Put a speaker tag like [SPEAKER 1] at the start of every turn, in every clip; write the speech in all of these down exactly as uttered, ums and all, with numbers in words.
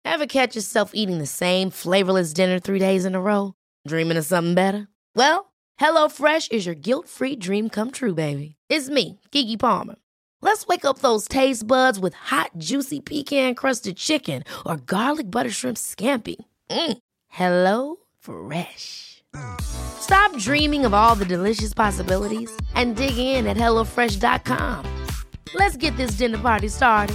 [SPEAKER 1] Ever catch yourself eating the same flavorless dinner three days in a row? Dreaming of something better? Well, HelloFresh is your guilt-free dream come true, baby. It's me, Keke Palmer. Let's wake up those taste buds with hot, juicy pecan-crusted chicken or garlic butter shrimp scampi. Mm. Hello Fresh. Stop dreaming of all the delicious possibilities and dig in at hello fresh dot com. Let's get this dinner party started.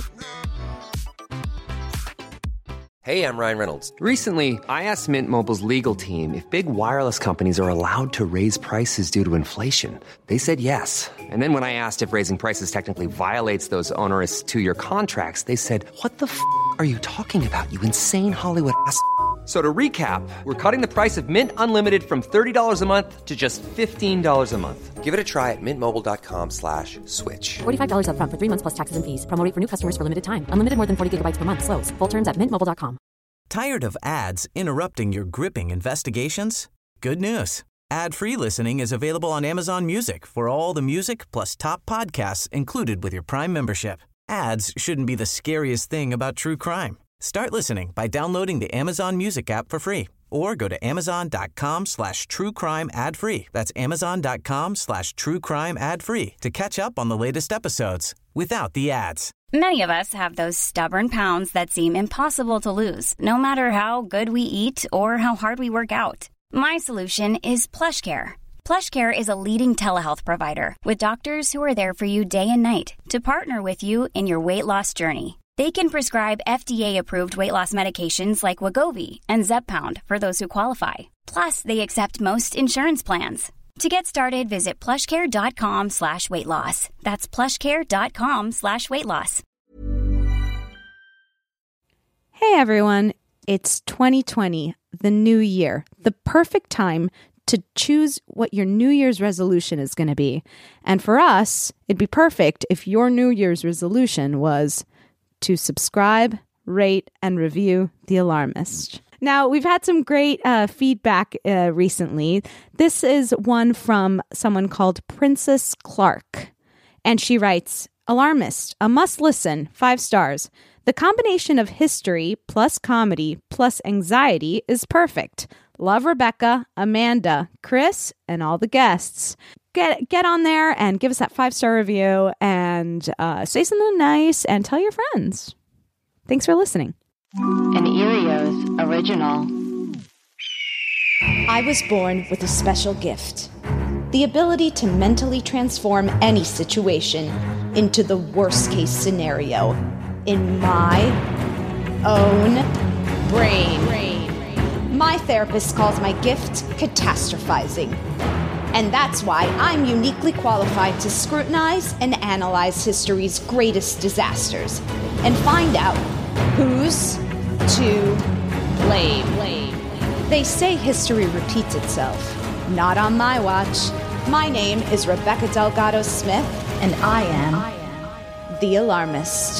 [SPEAKER 2] Hey, I'm Ryan Reynolds. Recently, I asked Mint Mobile's legal team if big wireless companies are allowed to raise prices due to inflation. They said yes. And then when I asked if raising prices technically violates those onerous two-year contracts, they said, what the f*** are you talking about, you insane Hollywood ass f- So to recap, we're cutting the price of Mint Unlimited from thirty dollars a month to just fifteen dollars a month. Give it a try at mintmobile.com slash switch.
[SPEAKER 3] forty-five dollars up front for three months plus taxes and fees. Promo rate for new customers for limited time. Unlimited more than forty gigabytes per month. Slows full terms at mint mobile dot com.
[SPEAKER 4] Tired of ads interrupting your gripping investigations? Good news. Ad-free listening is available on Amazon Music for all the music plus top podcasts included with your Prime membership. Ads shouldn't be the scariest thing about true crime. Start listening by downloading the Amazon Music app for free or go to amazon.com slash true crime ad free. That's amazon.com slash true crime ad free to catch up on the latest episodes without the ads.
[SPEAKER 5] Many of us have those stubborn pounds that seem impossible to lose, no matter how good we eat or how hard we work out. My solution is PlushCare. PlushCare is a leading telehealth provider with doctors who are there for you day and night to partner with you in your weight loss journey. They can prescribe F D A-approved weight loss medications like Wegovy and Zepbound for those who qualify. Plus, they accept most insurance plans. To get started, visit plushcare.com slash weight loss. That's plushcare.com slash weight loss.
[SPEAKER 6] Hey everyone, it's twenty twenty, the new year, the perfect time to choose what your New Year's resolution is going to be. And for us, it'd be perfect if your New Year's resolution was to subscribe, rate, and review The Alarmist. Now, we've had some great uh, feedback uh, recently. This is one from someone called Princess Clark. And she writes, Alarmist, a must-listen, five stars. The combination of history plus comedy plus anxiety is perfect. Love Rebecca, Amanda, Chris, and all the guests. Get get on there and give us that five-star review and uh, say something nice and tell your friends. Thanks for listening.
[SPEAKER 7] An Erios original.
[SPEAKER 8] I was born with a special gift. The ability to mentally transform any situation into the worst-case scenario in my own brain. My therapist calls my gift catastrophizing. And that's why I'm uniquely qualified to scrutinize and analyze history's greatest disasters and find out who's to blame. They say history repeats itself. Not on my watch. My name is Rebecca Delgado Smith, and I am The Alarmist.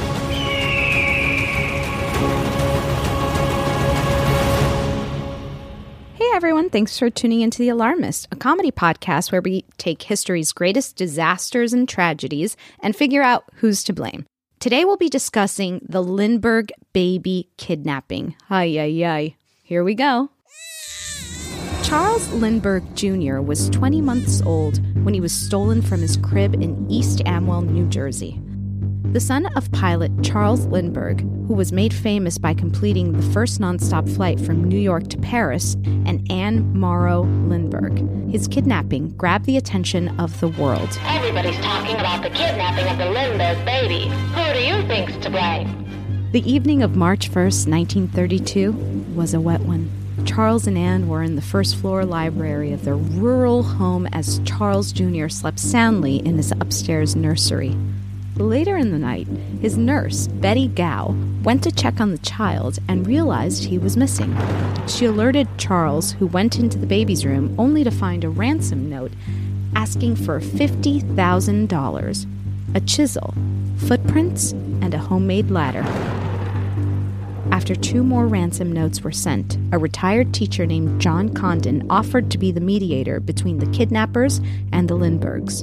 [SPEAKER 6] Hey everyone, thanks for tuning into The Alarmist, a comedy podcast where we take history's greatest disasters and tragedies and figure out who's to blame. Today we'll be discussing the Lindbergh baby kidnapping. Ay, ay, ay. Here we go. Charles Lindbergh Junior was twenty months old when he was stolen from his crib in East Amwell, New Jersey. The son of pilot Charles Lindbergh, who was made famous by completing the first nonstop flight from New York to Paris, and Anne Morrow Lindbergh. His kidnapping grabbed the attention of the world.
[SPEAKER 7] Everybody's talking about the kidnapping of the Lindbergh baby. Who do you think's to blame?
[SPEAKER 6] The evening of March first, nineteen thirty-two, was a wet one. Charles and Anne were in the first-floor library of their rural home as Charles Junior slept soundly in his upstairs nursery. Later in the night, his nurse, Betty Gow, went to check on the child and realized he was missing. She alerted Charles, who went into the baby's room only to find a ransom note asking for fifty thousand dollars, a chisel, footprints, and a homemade ladder. After two more ransom notes were sent, a retired teacher named John Condon offered to be the mediator between the kidnappers and the Lindberghs.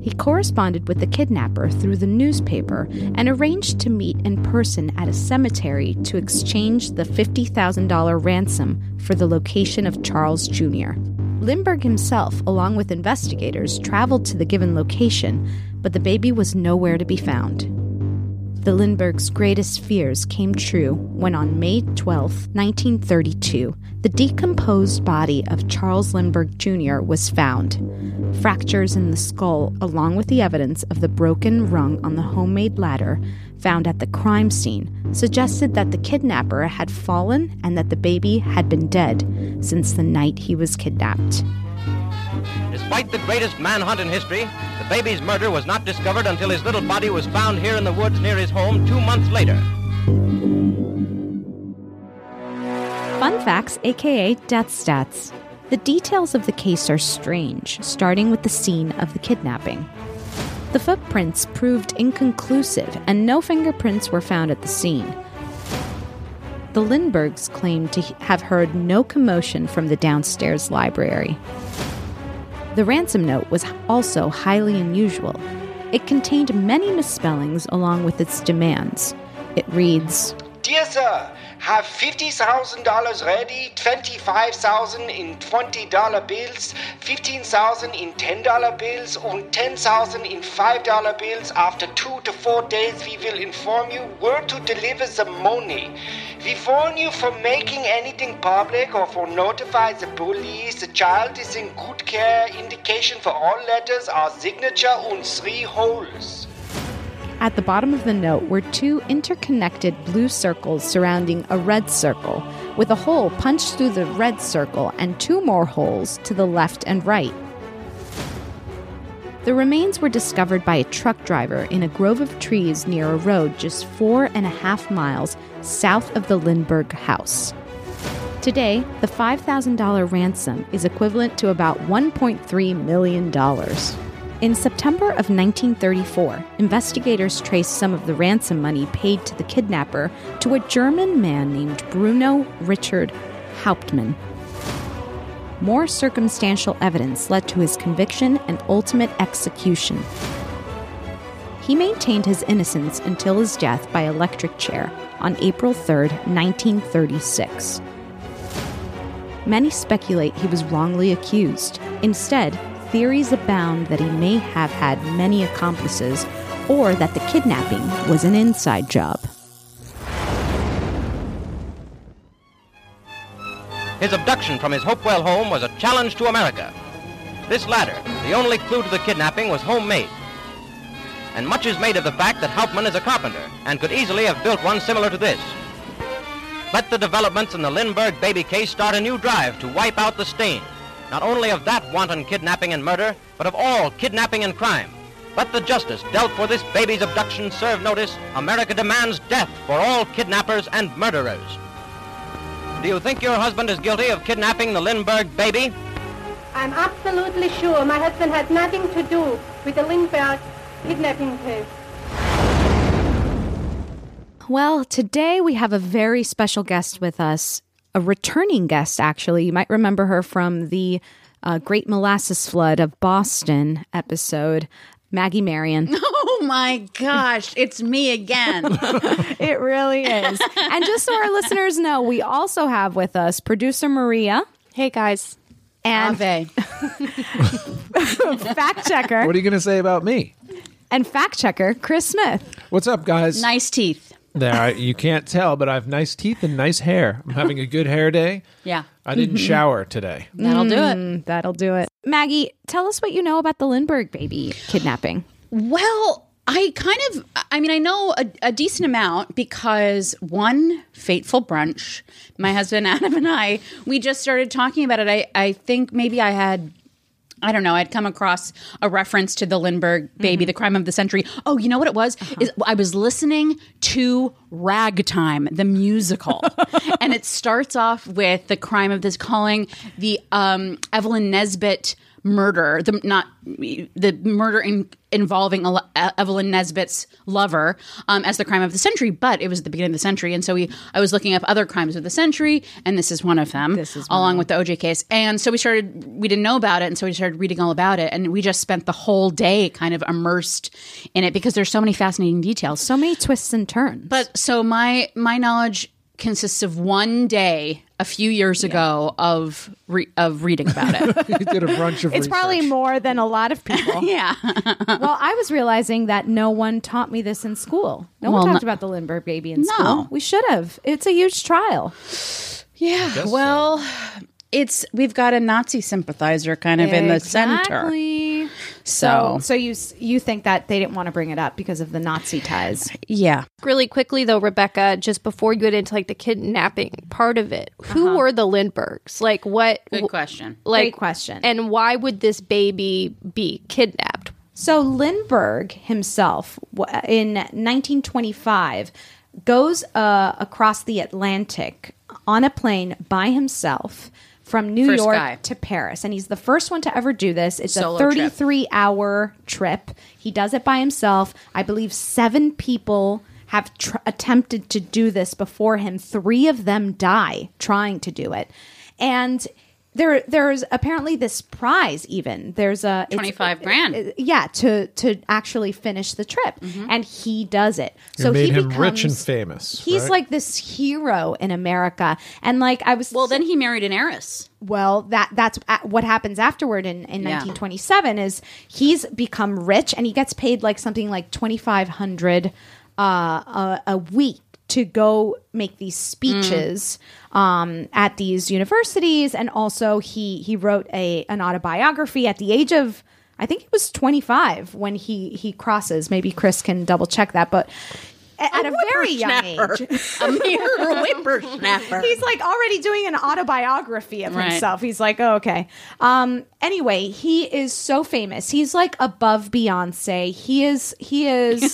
[SPEAKER 6] He corresponded with the kidnapper through the newspaper and arranged to meet in person at a cemetery to exchange the fifty thousand dollars ransom for the location of Charles Junior Lindbergh himself, along with investigators, traveled to the given location, but the baby was nowhere to be found. The Lindberghs' greatest fears came true when on May twelfth, nineteen thirty-two, the decomposed body of Charles Lindbergh Junior was found. Fractures in the skull, along with the evidence of the broken rung on the homemade ladder found at the crime scene, suggested that the kidnapper had fallen and that the baby had been dead since the night he was kidnapped.
[SPEAKER 9] Despite the greatest manhunt in history, the baby's murder was not discovered until his little body was found here in the woods near his home two months later.
[SPEAKER 6] Fun facts, aka death stats. The details of the case are strange, starting with the scene of the kidnapping. The footprints proved inconclusive, and no fingerprints were found at the scene. The Lindberghs claimed to have heard no commotion from the downstairs library. The ransom note was also highly unusual. It contained many misspellings along with its demands. It reads,
[SPEAKER 10] "Dear sir, have fifty thousand dollars ready, twenty-five thousand dollars in twenty dollar bills, fifteen thousand dollars in ten dollar bills, and ten thousand dollars in five dollar bills. After two to four days we will inform you where to deliver the money. We warn you from making anything public or for notify the police. The child is in good care. Indication for all letters are signature and three holes."
[SPEAKER 6] At the bottom of the note were two interconnected blue circles surrounding a red circle, with a hole punched through the red circle and two more holes to the left and right. The remains were discovered by a truck driver in a grove of trees near a road just four and a half miles south of the Lindbergh house. Today, the five thousand dollars ransom is equivalent to about one point three million dollars. In September of nineteen thirty-four, investigators traced some of the ransom money paid to the kidnapper to a German man named Bruno Richard Hauptmann. More circumstantial evidence led to his conviction and ultimate execution. He maintained his innocence until his death by electric chair on April third, nineteen thirty-six. Many speculate he was wrongly accused. Instead, theories abound that he may have had many accomplices or that the kidnapping was an inside job.
[SPEAKER 9] His abduction from his Hopewell home was a challenge to America. This ladder, the only clue to the kidnapping, was homemade. And much is made of the fact that Hauptmann is a carpenter and could easily have built one similar to this. Let the developments in the Lindbergh baby case start a new drive to wipe out the stain, not only of that wanton kidnapping and murder, but of all kidnapping and crime. Let the justice dealt for this baby's abduction serve notice. America demands death for all kidnappers and murderers. Do you think your husband is guilty of kidnapping the Lindbergh baby?
[SPEAKER 11] I'm absolutely sure my husband had nothing to do with the Lindbergh kidnapping case.
[SPEAKER 6] Well, today we have a very special guest with us, a returning guest, actually. You might remember her from the uh, Great Molasses Flood of Boston episode, Maggie Marion.
[SPEAKER 12] Oh my gosh, it's me again.
[SPEAKER 6] It really is. And just so our listeners know, we also have with us producer Maria.
[SPEAKER 13] Hey, guys.
[SPEAKER 6] And
[SPEAKER 12] Ave.
[SPEAKER 6] fact checker.
[SPEAKER 14] What are you going to say about me?
[SPEAKER 6] And fact checker Chris Smith.
[SPEAKER 14] What's up, guys?
[SPEAKER 12] Nice teeth.
[SPEAKER 14] There, I, you can't tell, but I have nice teeth and nice hair. I'm having a good hair day.
[SPEAKER 12] Yeah.
[SPEAKER 14] I didn't
[SPEAKER 6] Mm-hmm.
[SPEAKER 14] shower today.
[SPEAKER 12] That'll do it.
[SPEAKER 6] Mm, that'll do it. Maggie, tell us what you know about the Lindbergh baby kidnapping.
[SPEAKER 12] Well, I kind of, I mean, I know a, a decent amount because one fateful brunch, my husband Adam and I, we just started talking about it. I, I think maybe I had, I don't know, I'd come across a reference to the Lindbergh baby, mm-hmm. the crime of the century. Oh, you know what it was? Uh-huh. Is I was listening to Ragtime, the musical. And it starts off with the crime of this, calling the um, Evelyn Nesbit murder, the not the murder in, involving Ele- Evelyn Nesbitt's lover um, as the crime of the century, but it was at the beginning of the century, and so we I was looking up other crimes of the century, and this is one of them,
[SPEAKER 6] This is
[SPEAKER 12] along
[SPEAKER 6] one.
[SPEAKER 12] with the O J case. And so we started, we didn't know about it, and so we started reading all about it, and we just spent the whole day kind of immersed in it because there's so many fascinating details,
[SPEAKER 6] so many twists and turns.
[SPEAKER 12] But so my my knowledge consists of one day a few years ago of re- of reading about it.
[SPEAKER 14] You did a bunch of
[SPEAKER 6] It's
[SPEAKER 14] research.
[SPEAKER 6] probably more than a lot of people.
[SPEAKER 12] Yeah.
[SPEAKER 6] Well, I was realizing that no one taught me this in school. No
[SPEAKER 12] Well,
[SPEAKER 6] one talked
[SPEAKER 12] no-
[SPEAKER 6] about the Lindbergh baby in
[SPEAKER 12] No.
[SPEAKER 6] school. We should have. It's a huge trial.
[SPEAKER 12] Yeah. Well, it's we've got a Nazi sympathizer kind of in the center.
[SPEAKER 6] Exactly.
[SPEAKER 12] So,
[SPEAKER 6] So, so you s- you think that they didn't want to bring it up because of the Nazi ties?
[SPEAKER 12] yeah.
[SPEAKER 13] Really quickly though, Rebecca, just before you get into like the kidnapping part of it, who were the Lindberghs? Like what?
[SPEAKER 12] Good question.
[SPEAKER 13] Like,
[SPEAKER 6] Great question.
[SPEAKER 13] And why would this baby be kidnapped?
[SPEAKER 6] So Lindbergh himself, w- in nineteen twenty-five, goes uh, across the Atlantic on a plane by himself from New
[SPEAKER 12] First
[SPEAKER 6] York
[SPEAKER 12] guy.
[SPEAKER 6] to Paris. And he's the first one to ever do this. It's
[SPEAKER 12] Solo
[SPEAKER 6] a
[SPEAKER 12] trip.
[SPEAKER 6] thirty-three hour trip. He does it by himself. I believe seven people have tr- attempted to do this before him. Three of them die trying to do it. And there, there's apparently this prize even. There's a... it's-
[SPEAKER 12] twenty-five grand.
[SPEAKER 6] uh, yeah, to to actually finish the trip, and he does it.
[SPEAKER 14] You
[SPEAKER 6] so
[SPEAKER 14] made
[SPEAKER 6] he
[SPEAKER 14] him
[SPEAKER 6] becomes,
[SPEAKER 14] rich and famous.
[SPEAKER 6] He's
[SPEAKER 14] right?
[SPEAKER 6] like this hero in America, and like I was.
[SPEAKER 12] Well, then he married an heiress.
[SPEAKER 6] Well, that that's a- what happens afterward in, in
[SPEAKER 12] Yeah.
[SPEAKER 6] nineteen twenty-seven is he's become rich, and he gets paid like something like twenty-five hundred uh, a, a week to go make these speeches um, at these universities, and also he he wrote a an autobiography at the age of, I think he was twenty-five when he he crosses. Maybe Chris can double check that, but at a, very young age,
[SPEAKER 12] A mere whippersnapper.
[SPEAKER 6] he's like already doing an autobiography of
[SPEAKER 12] Right.
[SPEAKER 6] himself. He's like, oh, okay. Um, anyway, he is so famous. He's like above Beyonce. He is. He is.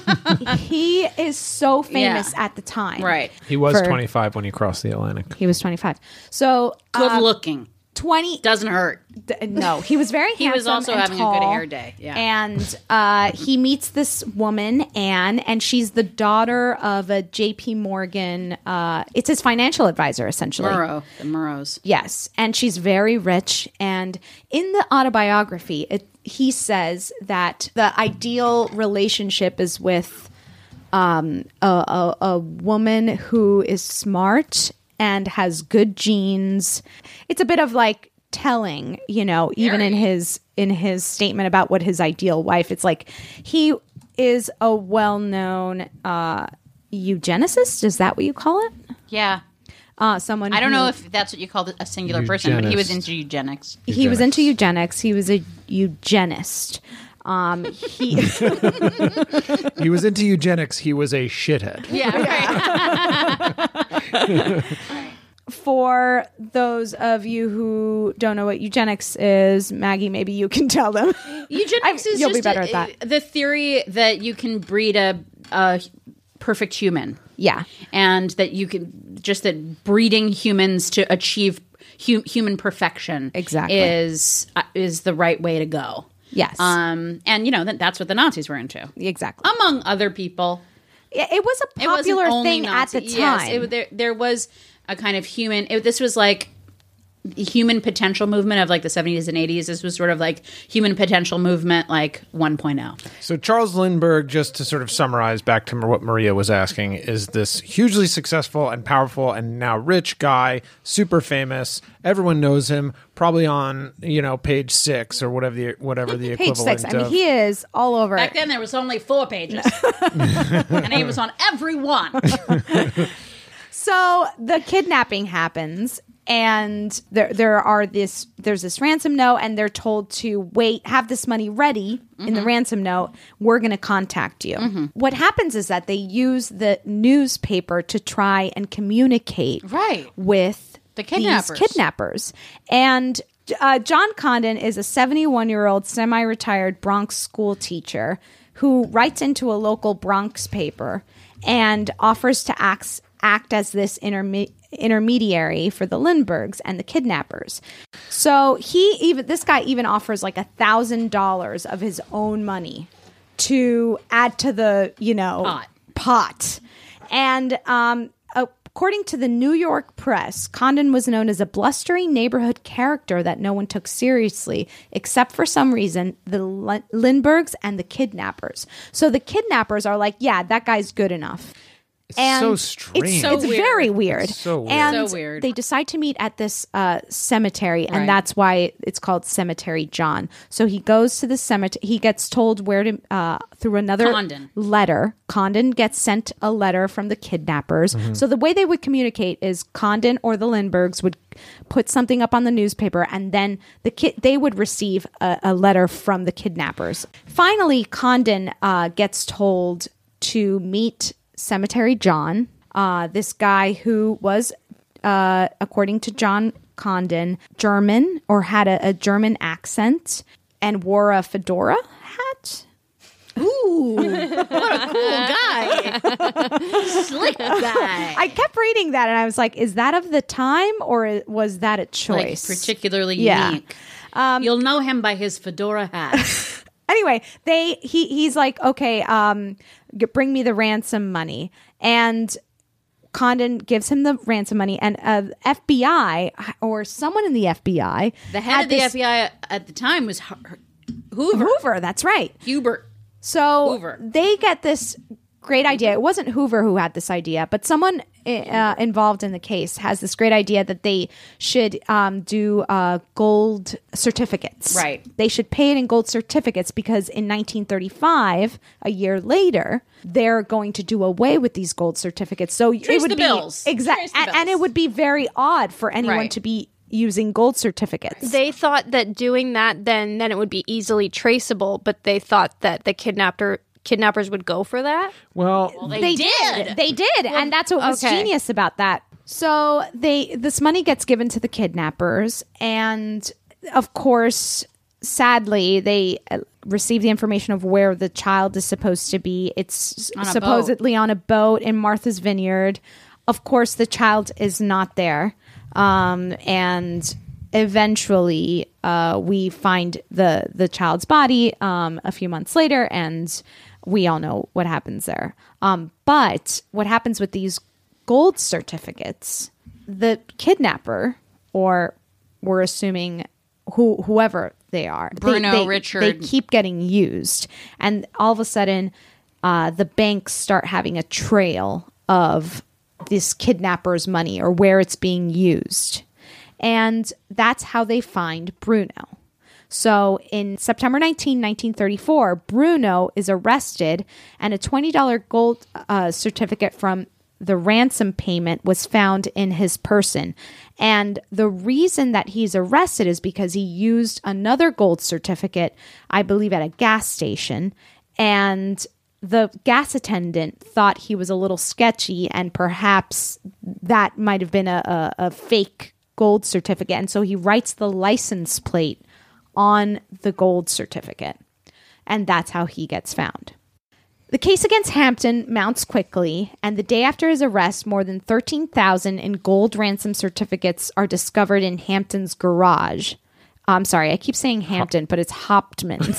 [SPEAKER 6] he is so famous
[SPEAKER 12] Yeah.
[SPEAKER 6] at the time.
[SPEAKER 12] Right.
[SPEAKER 14] He was
[SPEAKER 6] for-
[SPEAKER 14] twenty-five when he crossed the Atlantic.
[SPEAKER 6] He was twenty-five. So
[SPEAKER 12] Good
[SPEAKER 6] uh,
[SPEAKER 12] looking.
[SPEAKER 6] twenty.
[SPEAKER 12] Doesn't hurt.
[SPEAKER 6] D- no, he was very
[SPEAKER 12] He
[SPEAKER 6] handsome.
[SPEAKER 12] was also
[SPEAKER 6] and
[SPEAKER 12] having a
[SPEAKER 6] tall.
[SPEAKER 12] good hair day. Yeah.
[SPEAKER 6] And uh, he meets this woman, Anne, and she's the daughter of a J P Morgan. Uh, it's his financial advisor, essentially.
[SPEAKER 12] Murrow. The Murrows.
[SPEAKER 6] Yes, and she's very rich. And in the autobiography, it, he says that the ideal relationship is with um, a, a, a woman who is smart and has good genes. It's a bit of like telling, you know, even in his in his statement about what his ideal wife. It's like he is a well-known uh, eugenicist. Is that what you call it?
[SPEAKER 12] Yeah.
[SPEAKER 6] Uh, someone
[SPEAKER 12] I don't
[SPEAKER 6] who-
[SPEAKER 12] know if that's what you call a singular person, but he was
[SPEAKER 14] Eugenist.
[SPEAKER 12] into eugenics.
[SPEAKER 6] He was into eugenics. He was a eugenist. Um, he
[SPEAKER 14] He was into eugenics. He was a shithead.
[SPEAKER 12] Yeah, right.
[SPEAKER 6] for those of you who don't know what eugenics is, Maggie, maybe you can tell them.
[SPEAKER 12] Eugenics
[SPEAKER 6] I-
[SPEAKER 12] is
[SPEAKER 6] you'll
[SPEAKER 12] just
[SPEAKER 6] be better
[SPEAKER 12] a-
[SPEAKER 6] at that.
[SPEAKER 12] the theory that you can breed a, a perfect human.
[SPEAKER 6] Yeah.
[SPEAKER 12] And that you can just that breeding humans to achieve hu- human perfection
[SPEAKER 6] Exactly.
[SPEAKER 12] is uh, is the right way to go.
[SPEAKER 6] Yes.
[SPEAKER 12] Um, and you know that that's what the Nazis were into,
[SPEAKER 6] Exactly.
[SPEAKER 12] among other people.
[SPEAKER 6] It, it was a
[SPEAKER 12] It wasn't
[SPEAKER 6] popular
[SPEAKER 12] only
[SPEAKER 6] thing
[SPEAKER 12] Nazi-
[SPEAKER 6] at the
[SPEAKER 12] Yes,
[SPEAKER 6] time.
[SPEAKER 12] it, there there was a kind of human. It, this was like human potential movement of like the seventies and eighties. This was sort of like human potential movement like one point oh.
[SPEAKER 14] So Charles Lindbergh, just to sort of summarize back to what Maria was asking, is this hugely successful and powerful and now rich guy, super famous. Everyone knows him, probably on, you know, page six or whatever the whatever the
[SPEAKER 6] Page
[SPEAKER 14] equivalent
[SPEAKER 6] six. I mean,
[SPEAKER 14] of.
[SPEAKER 6] he is all over.
[SPEAKER 12] Back then there was only four pages, and he was on every one.
[SPEAKER 6] So the kidnapping happens, and there there are this there's this ransom note, and they're told to wait, have this money ready in the ransom note. We're going to contact you. What happens is that they use the newspaper to try and communicate
[SPEAKER 12] Right.
[SPEAKER 6] with
[SPEAKER 12] The
[SPEAKER 6] these
[SPEAKER 12] kidnappers.
[SPEAKER 6] kidnappers. And uh, John Condon is a seventy-one year old semi-retired Bronx school teacher who writes into a local Bronx paper and offers to act, act as this interme- intermediary for the Lindberghs and the kidnappers. So he even this guy even offers like a thousand dollars of his own money to add to the, you know,
[SPEAKER 12] Pot.
[SPEAKER 6] pot. And um, according to the New York Press, Condon was known as a blustering neighborhood character that no one took seriously, except for some reason, the L- Lindberghs and the kidnappers. So the kidnappers are like, yeah, that guy's good enough.
[SPEAKER 14] It's
[SPEAKER 6] and
[SPEAKER 14] so strange.
[SPEAKER 6] It's,
[SPEAKER 12] So
[SPEAKER 6] it's
[SPEAKER 12] weird.
[SPEAKER 6] very weird.
[SPEAKER 14] It's so weird.
[SPEAKER 6] And
[SPEAKER 12] So weird.
[SPEAKER 6] they decide to meet at this uh, cemetery, and
[SPEAKER 12] Right.
[SPEAKER 6] that's why it's called Cemetery John. So he goes to the cemetery. He gets told where to, uh, through another
[SPEAKER 12] Condon.
[SPEAKER 6] letter. Condon gets sent a letter from the kidnappers.
[SPEAKER 14] Mm-hmm.
[SPEAKER 6] So the way they would communicate is Condon or the Lindberghs would put something up on the newspaper, and then the kid they would receive a, a letter from the kidnappers. Finally, Condon uh, gets told to meet Cemetery John. Uh, this guy who was, uh, according to John Condon, German or had a, a German accent and wore a fedora hat.
[SPEAKER 12] Ooh, what a cool guy. Slick guy.
[SPEAKER 6] I kept reading that and I was like, is that of the time or was that a choice?
[SPEAKER 12] Like particularly
[SPEAKER 6] Yeah.
[SPEAKER 12] unique. You'll know him by his fedora hat.
[SPEAKER 6] Anyway, they he he's like, okay, um, g- bring me the ransom money, and Condon gives him the ransom money, and uh, F B I or someone in the F B I,
[SPEAKER 12] The head
[SPEAKER 6] had
[SPEAKER 12] of the
[SPEAKER 6] this-
[SPEAKER 12] F B I at the time was Hu- Hoover.
[SPEAKER 6] Hoover. That's right.
[SPEAKER 12] Hubert.
[SPEAKER 6] So
[SPEAKER 12] Hoover.
[SPEAKER 6] they get this great idea. It wasn't Hoover who had this idea, but someone uh, involved in the case has this great idea that they should um, do uh, gold certificates.
[SPEAKER 12] Right.
[SPEAKER 6] They should pay it in gold certificates because in nineteen thirty-five, a year later, they're going to do away with these gold certificates. So
[SPEAKER 12] Trace
[SPEAKER 6] it would
[SPEAKER 12] the
[SPEAKER 6] be
[SPEAKER 12] bills.
[SPEAKER 6] exactly,
[SPEAKER 12] Trace the
[SPEAKER 6] and, and it
[SPEAKER 12] bills.
[SPEAKER 6] would be very odd for anyone
[SPEAKER 12] Right.
[SPEAKER 6] to be using gold certificates.
[SPEAKER 13] They thought that doing that then then it would be easily traceable, but they thought that the kidnapper kidnappers would go for that.
[SPEAKER 14] Well,
[SPEAKER 12] They,
[SPEAKER 6] They
[SPEAKER 12] did.
[SPEAKER 6] did. They did. and that's what was
[SPEAKER 13] okay.
[SPEAKER 6] genius about that. So they this money gets given to the kidnappers, and of course, sadly, they uh, receive the information of where the child is supposed to be. It's
[SPEAKER 12] On a
[SPEAKER 6] supposedly on a boat in Martha's Vineyard. Of course, the child is not there. Um, and eventually, uh, we find the the child's body um, a few months later, and we all know what happens there. Um, but what happens with these gold certificates? The kidnapper, or we're assuming who whoever they are, they-
[SPEAKER 12] Bruno,
[SPEAKER 6] they,
[SPEAKER 12] Richard.
[SPEAKER 6] they keep getting used, and all of a sudden, uh, the banks start having a trail of this kidnapper's money or where it's being used. And that's how they find Bruno. So in September nineteenth, nineteen thirty-four, Bruno is arrested, and a twenty dollars gold uh, certificate from the ransom payment was found in his person. And the reason that he's arrested is because he used another gold certificate, I believe, at a gas station. And the gas attendant thought he was a little sketchy, and perhaps that might have been a, a, a fake gold certificate. And so he writes the license plate on the gold certificate. And that's how he gets found. The case against Hampton mounts quickly, and the day after his arrest, more than thirteen thousand in gold ransom certificates are discovered in Hampton's garage. I'm sorry, I keep saying Hampton, but it's Hauptmann's.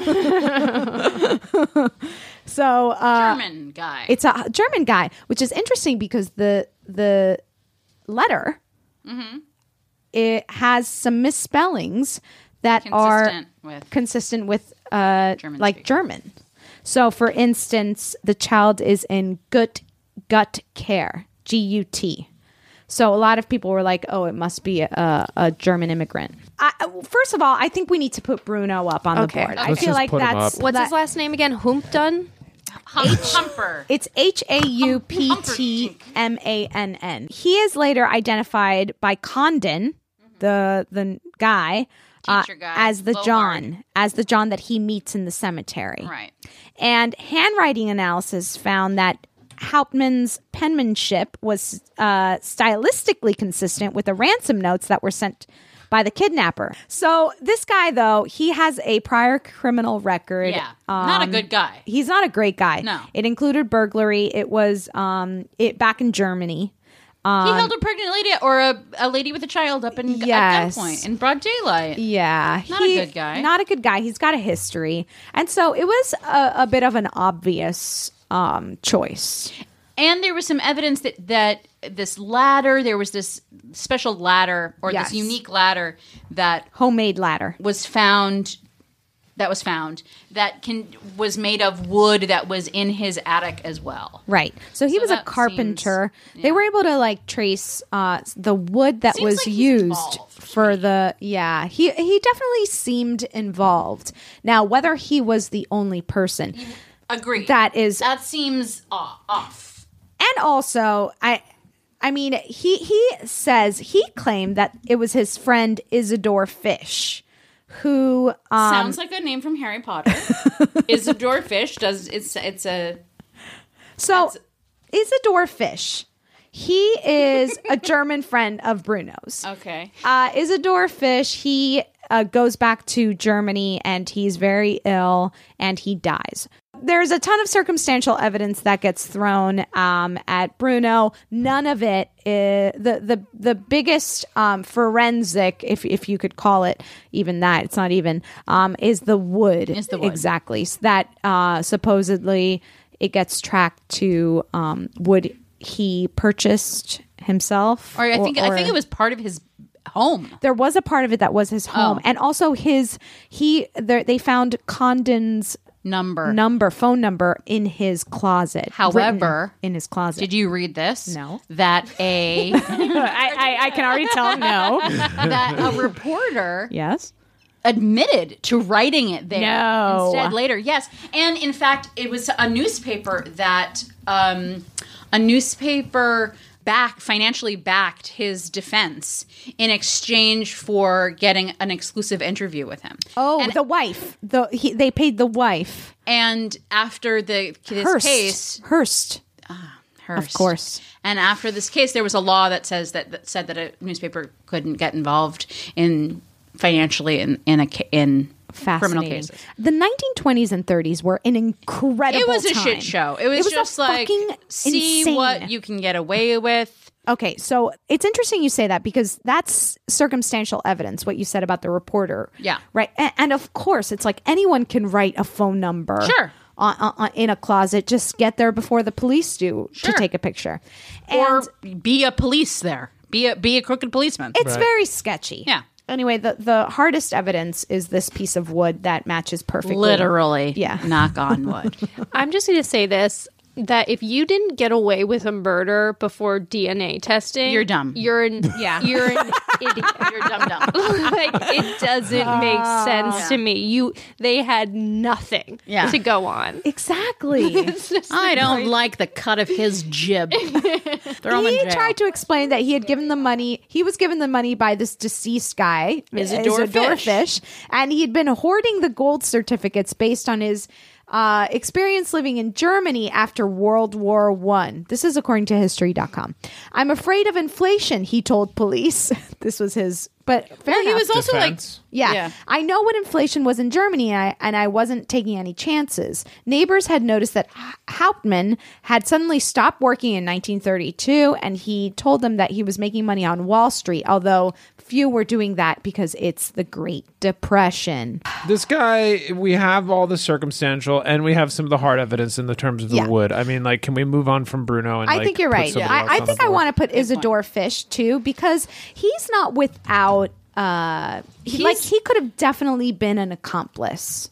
[SPEAKER 6] So uh,
[SPEAKER 12] German guy.
[SPEAKER 6] It's a German guy, which is interesting because the the letter
[SPEAKER 12] Mm-hmm.
[SPEAKER 6] it has some misspellings that are
[SPEAKER 12] Consistent with-
[SPEAKER 6] consistent with uh,
[SPEAKER 12] German
[SPEAKER 6] like
[SPEAKER 12] speaking.
[SPEAKER 6] German. So, for instance, the child is in gut gut care, G U T. So a lot of people were like, "Oh, it must be a, a German immigrant." I, first of all, I think we need to put Bruno up on
[SPEAKER 13] Okay.
[SPEAKER 6] the board. I
[SPEAKER 14] Let's
[SPEAKER 6] feel
[SPEAKER 14] just
[SPEAKER 6] like
[SPEAKER 14] put him
[SPEAKER 6] that's
[SPEAKER 14] up.
[SPEAKER 13] What's
[SPEAKER 6] that-
[SPEAKER 13] his last name again? Humpton?
[SPEAKER 12] Hum- Humper.
[SPEAKER 6] It's H A U P T M A N N. He is later identified by Condon, the the guy, uh,
[SPEAKER 12] Teacher guy,
[SPEAKER 6] as the
[SPEAKER 12] Lobard.
[SPEAKER 6] John, as the John that he meets in the cemetery.
[SPEAKER 12] Right.
[SPEAKER 6] And handwriting analysis found that Hauptmann's penmanship was uh, stylistically consistent with the ransom notes that were sent by the kidnapper. So this guy, though, he has a prior criminal record.
[SPEAKER 12] Yeah, not a good guy.
[SPEAKER 6] He's not a great guy.
[SPEAKER 12] No.
[SPEAKER 6] It included burglary. It was um, it back in Germany. Um,
[SPEAKER 12] he held a pregnant lady or a, a lady with a child up in
[SPEAKER 6] Yes.
[SPEAKER 12] at gunpoint in broad daylight.
[SPEAKER 6] Yeah.
[SPEAKER 12] Not
[SPEAKER 6] he-
[SPEAKER 12] a good guy.
[SPEAKER 6] Not a good guy. He's got a history. And so it was a, a bit of an obvious um, choice.
[SPEAKER 12] And there was some evidence that, that this ladder, there was this special ladder or
[SPEAKER 6] Yes.
[SPEAKER 12] this unique ladder that
[SPEAKER 6] Homemade ladder.
[SPEAKER 12] was found that was found that can was made of wood that was in his attic as well.
[SPEAKER 6] Right. So he
[SPEAKER 12] So
[SPEAKER 6] was a
[SPEAKER 12] that
[SPEAKER 6] carpenter. They were able to like trace uh, the wood that
[SPEAKER 12] Seems
[SPEAKER 6] was
[SPEAKER 12] like he's
[SPEAKER 6] used
[SPEAKER 12] involved
[SPEAKER 6] for the yeah. He he definitely seemed involved. Now, whether he was the only person,
[SPEAKER 12] Agreed.
[SPEAKER 6] that is
[SPEAKER 12] That seems off. off.
[SPEAKER 6] and also I I mean he he says he claimed that it was his friend Isidore Fish who um,
[SPEAKER 12] Sounds like a name from Harry Potter. Isidore Fish does it's it's a
[SPEAKER 6] So, Isidore Fish, he is a German friend of Bruno's.
[SPEAKER 12] okay.
[SPEAKER 6] Uh, Isidore Fish, he uh, goes back to Germany and he's very ill and he dies. There's a ton of circumstantial evidence that gets thrown um, at Bruno. None of it is, the the the biggest um, forensic, if if you could call it even that, it's not even, um, is the wood.
[SPEAKER 12] Is the wood.
[SPEAKER 6] Exactly. So that uh, supposedly it gets tracked to um, wood he purchased himself.
[SPEAKER 12] Or I think I
[SPEAKER 6] or-
[SPEAKER 12] think it was part of his home.
[SPEAKER 6] there was a part of it that was his home,
[SPEAKER 12] Oh.
[SPEAKER 6] and also his he. there- They found Condon's
[SPEAKER 12] Number.
[SPEAKER 6] number, phone number in his closet.
[SPEAKER 12] However,
[SPEAKER 6] written in his closet.
[SPEAKER 12] Did you read this?
[SPEAKER 6] No.
[SPEAKER 12] That a
[SPEAKER 6] I, I, I can already tell no.
[SPEAKER 12] that a reporter
[SPEAKER 6] Yes.
[SPEAKER 12] admitted to writing it there
[SPEAKER 6] No.
[SPEAKER 12] instead later. Yes, and in fact, it was a newspaper that um, a newspaper back financially backed his defense in exchange for getting an exclusive interview with him.
[SPEAKER 6] Oh,
[SPEAKER 12] And-
[SPEAKER 6] the wife. The he, they paid the wife.
[SPEAKER 12] And after the this
[SPEAKER 6] Hearst.
[SPEAKER 12] case,
[SPEAKER 6] Hurst.
[SPEAKER 12] Hearst.
[SPEAKER 6] Of course.
[SPEAKER 12] And after this case, there was a law that says that, that said that a newspaper couldn't get involved in financially in in a ca- in criminal
[SPEAKER 6] Fascinating.
[SPEAKER 12] cases.
[SPEAKER 6] The nineteen twenties and thirties were an incredible
[SPEAKER 12] It was a
[SPEAKER 6] time.
[SPEAKER 12] shit show. It was,
[SPEAKER 6] It was
[SPEAKER 12] just
[SPEAKER 6] a
[SPEAKER 12] like
[SPEAKER 6] fucking
[SPEAKER 12] see
[SPEAKER 6] insane.
[SPEAKER 12] what you can get away with.
[SPEAKER 6] Okay, so it's interesting you say that because that's circumstantial evidence, what you said about the reporter.
[SPEAKER 12] Yeah.
[SPEAKER 6] Right. And, and of course, it's like anyone can write a phone number.
[SPEAKER 12] Sure.
[SPEAKER 6] On, on, in a closet. Just get there before the police do
[SPEAKER 12] Sure.
[SPEAKER 6] to take a picture.
[SPEAKER 12] Or
[SPEAKER 6] And
[SPEAKER 12] be a police there. Be a be a crooked policeman.
[SPEAKER 6] it's very sketchy.
[SPEAKER 12] Yeah.
[SPEAKER 6] Anyway, the, the hardest evidence is this piece of wood that matches perfectly.
[SPEAKER 12] Literally.
[SPEAKER 6] Yeah.
[SPEAKER 12] Knock on wood.
[SPEAKER 13] I'm just going to say this, that if you didn't get away with a murder before D N A testing,
[SPEAKER 12] You're dumb.
[SPEAKER 13] You're an,
[SPEAKER 6] Yeah.
[SPEAKER 13] you're an idiot.
[SPEAKER 12] You're dumb dumb.
[SPEAKER 13] Like it doesn't make sense to me. You they had nothing
[SPEAKER 12] Yeah.
[SPEAKER 13] to go on.
[SPEAKER 6] Exactly.
[SPEAKER 12] I don't like the cut of his jib. Throw him in
[SPEAKER 6] He
[SPEAKER 12] jail.
[SPEAKER 6] tried to explain that he had given the money. He was given the money by this deceased guy,
[SPEAKER 12] Isidore Fish.
[SPEAKER 6] Fish, and he had been hoarding the gold certificates based on his uh, experience living in Germany after World War One. This is according to History dot com. I'm afraid of inflation, he told police. This was his, but fair
[SPEAKER 12] Well, he
[SPEAKER 6] enough.
[SPEAKER 12] was also
[SPEAKER 14] Defense.
[SPEAKER 6] Yeah.
[SPEAKER 12] Yeah.
[SPEAKER 6] I know what inflation was in Germany, and I, and I wasn't taking any chances. Neighbors had noticed that H- Hauptmann had suddenly stopped working in nineteen thirty-two, and he told them that he was making money on Wall Street, although few were doing that because it's the Great Depression.
[SPEAKER 14] This guy, we have all the circumstantial, and we have some of the hard evidence in the terms of the
[SPEAKER 6] Yeah.
[SPEAKER 14] wood. I mean, like, can we move on from Bruno? And
[SPEAKER 6] I
[SPEAKER 14] like,
[SPEAKER 6] think you're
[SPEAKER 14] put
[SPEAKER 6] right.
[SPEAKER 14] somebody else
[SPEAKER 6] I, I
[SPEAKER 14] on
[SPEAKER 6] think
[SPEAKER 14] the
[SPEAKER 6] I
[SPEAKER 14] board?
[SPEAKER 6] want to put Isidore Fish too, because he's not without. Uh, he, like he could have definitely been an accomplice.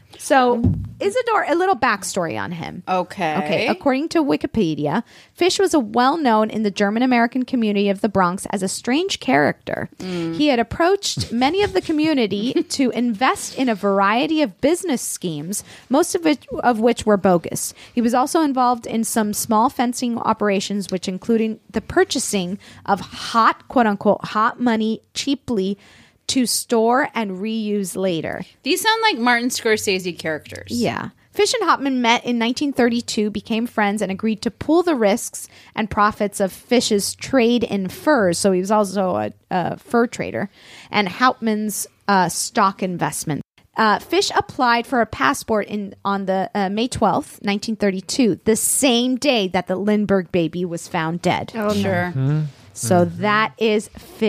[SPEAKER 6] So Isidore, a little backstory on him.
[SPEAKER 12] Okay.
[SPEAKER 6] Okay. According to Wikipedia, Fish was a well known in the German American community of the Bronx as a strange character. He had approached many of the community to invest in a variety of business schemes, most of which, of which were bogus. He was also involved in some small fencing operations, which included the purchasing of hot, quote unquote, hot money cheaply to store and reuse later.
[SPEAKER 12] These sound like Martin Scorsese characters.
[SPEAKER 6] Yeah. Fish and Hauptmann met in nineteen thirty-two, became friends, and agreed to pool the risks and profits of Fish's trade in furs. So he was also a, a fur trader, and Hauptmann's uh, stock investment. Uh, Fish applied for a passport in on the uh, May twelfth, nineteen thirty-two, the same day that the Lindbergh baby was found dead.
[SPEAKER 12] Oh, sure.
[SPEAKER 14] Mm-hmm.
[SPEAKER 6] So mm-hmm. that is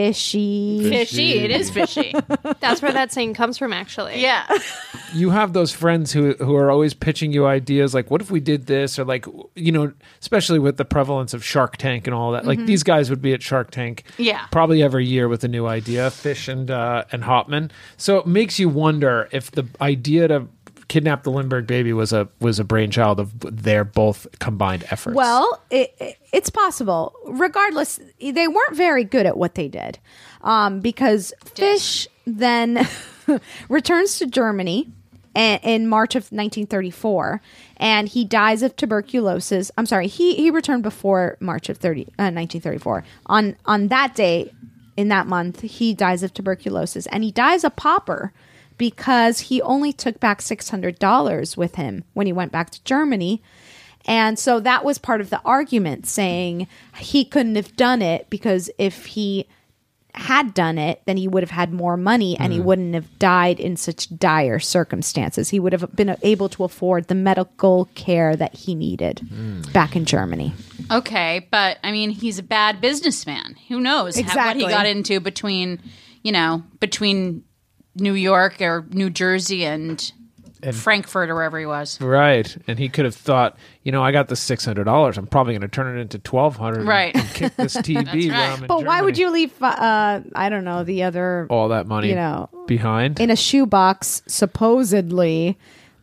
[SPEAKER 6] fishy.
[SPEAKER 12] Fishy. It is fishy.
[SPEAKER 13] That's where that saying comes from, actually.
[SPEAKER 12] Yeah.
[SPEAKER 14] You have those friends who who are always pitching you ideas like, what if we did this? Or like, you know, especially with the prevalence of Shark Tank and all that. Like
[SPEAKER 12] Mhm.
[SPEAKER 14] these guys would be at Shark Tank
[SPEAKER 12] Yeah.
[SPEAKER 14] probably every year with a new idea, Fish and, uh, and Hauptmann. So it makes you wonder if the idea to kidnap the Lindbergh baby was a was a brainchild of their both combined efforts.
[SPEAKER 6] Well, it, it, it's possible. Regardless, they weren't very good at what they did, um, because Fish then returns to Germany a- in March of nineteen thirty-four, and he dies of tuberculosis. I'm sorry, he he returned before March of thirty, uh, nineteen thirty-four. On on that day, in that month, he dies of tuberculosis, and he dies a pauper, because he only took back six hundred dollars with him when he went back to Germany. And so that was part of the argument, saying he couldn't have done it because if he had done it, then he would have had more money and mm. he wouldn't have died in such dire circumstances. He would have been able to afford the medical care that he needed mm. back in Germany.
[SPEAKER 12] Okay, but I mean, he's a bad businessman. Who knows how, what
[SPEAKER 6] Exactly.
[SPEAKER 12] he got into between, you know, between New York or New Jersey and,
[SPEAKER 14] And-
[SPEAKER 12] Frankfurt or wherever he was.
[SPEAKER 14] Right. And he could have thought, you know, I got this six hundred dollars. I'm probably going to turn it into twelve hundred dollars
[SPEAKER 12] Right.
[SPEAKER 14] and, and kick this T V
[SPEAKER 12] right.
[SPEAKER 14] while I'm in
[SPEAKER 6] But why would
[SPEAKER 14] Germany.
[SPEAKER 6] you leave, uh, I don't know, the other...
[SPEAKER 14] all that money
[SPEAKER 6] you know,
[SPEAKER 14] behind?
[SPEAKER 6] in a shoebox, supposedly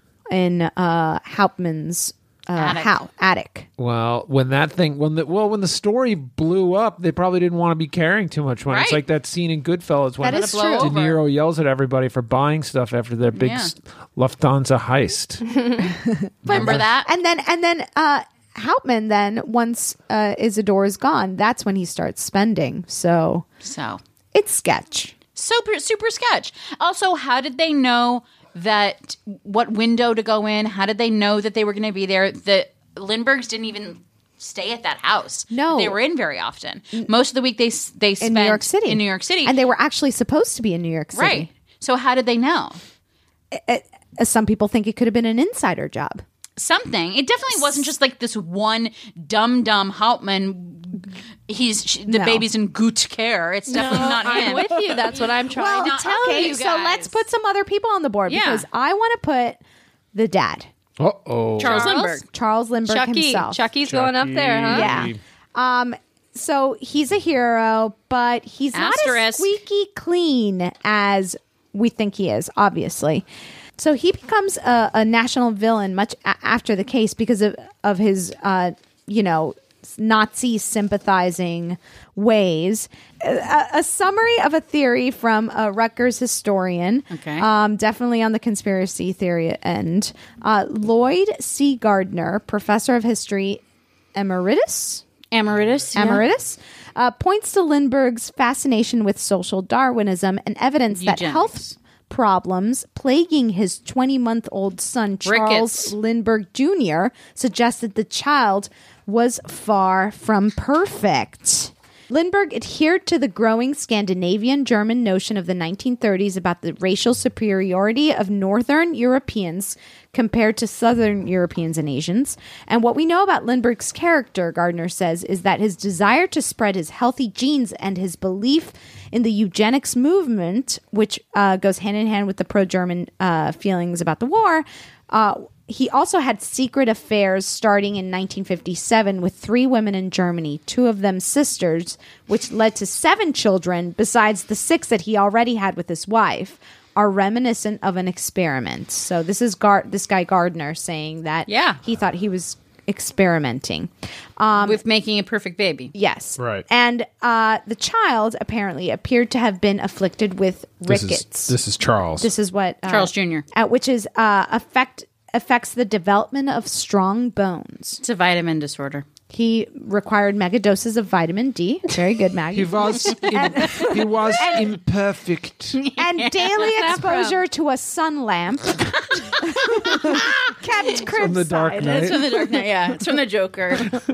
[SPEAKER 6] in uh, Hauptmann's uh,
[SPEAKER 12] Attic.
[SPEAKER 6] how attic.
[SPEAKER 14] Well, when that thing, when the well, when the story blew up, they probably didn't want to be carrying too much money. It's
[SPEAKER 12] Right.
[SPEAKER 14] like that scene in Goodfellas when
[SPEAKER 6] That is
[SPEAKER 12] blow
[SPEAKER 6] true.
[SPEAKER 14] De
[SPEAKER 12] over.
[SPEAKER 14] Niro yells at everybody for buying stuff after their big
[SPEAKER 12] Yeah.
[SPEAKER 14] s- Lufthansa heist.
[SPEAKER 12] Remember that?
[SPEAKER 6] And then and then uh, Hauptmann then once uh, Isidore is gone, that's when he starts spending. So
[SPEAKER 12] So,
[SPEAKER 6] it's sketch.
[SPEAKER 12] super, super sketch. Also, how did they know that, what window to go in? How did they know that they were going to be there? The Lindberghs didn't even stay at that house.
[SPEAKER 6] No.
[SPEAKER 12] They were in very often. Most of the week they s- they spent
[SPEAKER 6] In New York City.
[SPEAKER 12] In New York City.
[SPEAKER 6] And they were actually supposed to be in New York City.
[SPEAKER 12] right. So how did they know?
[SPEAKER 6] Uh, some people think it could have been an insider job.
[SPEAKER 12] Something. It definitely wasn't just like this one dumb dumb Hauptmann. He's sh- the
[SPEAKER 6] No.
[SPEAKER 12] baby's in good care. It's definitely not
[SPEAKER 13] I'm
[SPEAKER 12] him.
[SPEAKER 13] with you. That's what I'm trying
[SPEAKER 6] Well,
[SPEAKER 13] to tell
[SPEAKER 6] okay,
[SPEAKER 13] you
[SPEAKER 6] so
[SPEAKER 13] guys.
[SPEAKER 6] let's put some other people on the board
[SPEAKER 12] Yeah.
[SPEAKER 6] because I want to put the dad,
[SPEAKER 14] Uh oh.
[SPEAKER 12] Charles
[SPEAKER 13] Charles?
[SPEAKER 12] Lindbergh.
[SPEAKER 6] Charles Lindbergh
[SPEAKER 13] Chucky.
[SPEAKER 6] himself.
[SPEAKER 13] Chucky's going up there, huh?
[SPEAKER 6] Yeah. Um, so he's a hero, but he's not as
[SPEAKER 12] Asterisk.
[SPEAKER 6] squeaky clean as we think he is, obviously. So he becomes a, a national villain much a- after the case because of, of his, uh, you know, Nazi sympathizing ways. A, a summary of a theory from a Rutgers historian.
[SPEAKER 12] Okay.
[SPEAKER 6] Um, definitely on the conspiracy theory end. Uh, Lloyd C. Gardner, professor of history emeritus.
[SPEAKER 12] Emeritus. yeah.
[SPEAKER 6] Emeritus uh, points to Lindbergh's fascination with social Darwinism and evidence that
[SPEAKER 12] Eugenics.
[SPEAKER 6] health problems plaguing his twenty-month-old son, Charles
[SPEAKER 12] Rickets.
[SPEAKER 6] Lindbergh Junior, suggested the child was far from perfect. Lindbergh adhered to the growing Scandinavian German notion of the nineteen thirties about the racial superiority of Northern Europeans compared to Southern Europeans and Asians. And what we know about Lindbergh's character, Gardner says, is that his desire to spread his healthy genes and his belief in the eugenics movement, which uh, goes hand in hand with the pro-German uh, feelings about the war, uh, he also had secret affairs starting in nineteen fifty-seven with three women in Germany, two of them sisters, which led to seven children besides the six that he already had with his wife, are reminiscent of an experiment. So this is Gar- this guy Gardner saying that
[SPEAKER 12] Yeah.
[SPEAKER 6] he thought he was experimenting. Um,
[SPEAKER 12] With making a perfect baby.
[SPEAKER 6] yes.
[SPEAKER 14] Right.
[SPEAKER 6] And uh, the child apparently appeared to have been afflicted with
[SPEAKER 14] This
[SPEAKER 6] rickets.
[SPEAKER 14] is, this is Charles.
[SPEAKER 6] This is what uh,
[SPEAKER 12] Charles Junior
[SPEAKER 6] uh, which is uh, affect affects the development of strong bones.
[SPEAKER 12] It's a vitamin disorder.
[SPEAKER 6] He required mega doses of vitamin D. Very good, Maggie.
[SPEAKER 14] He was im- he was imperfect.
[SPEAKER 6] And daily exposure to a sun lamp kept Crib's
[SPEAKER 14] from the Dark
[SPEAKER 6] side.
[SPEAKER 14] Knight.
[SPEAKER 12] It's from the Dark Knight. Yeah, it's from the Joker.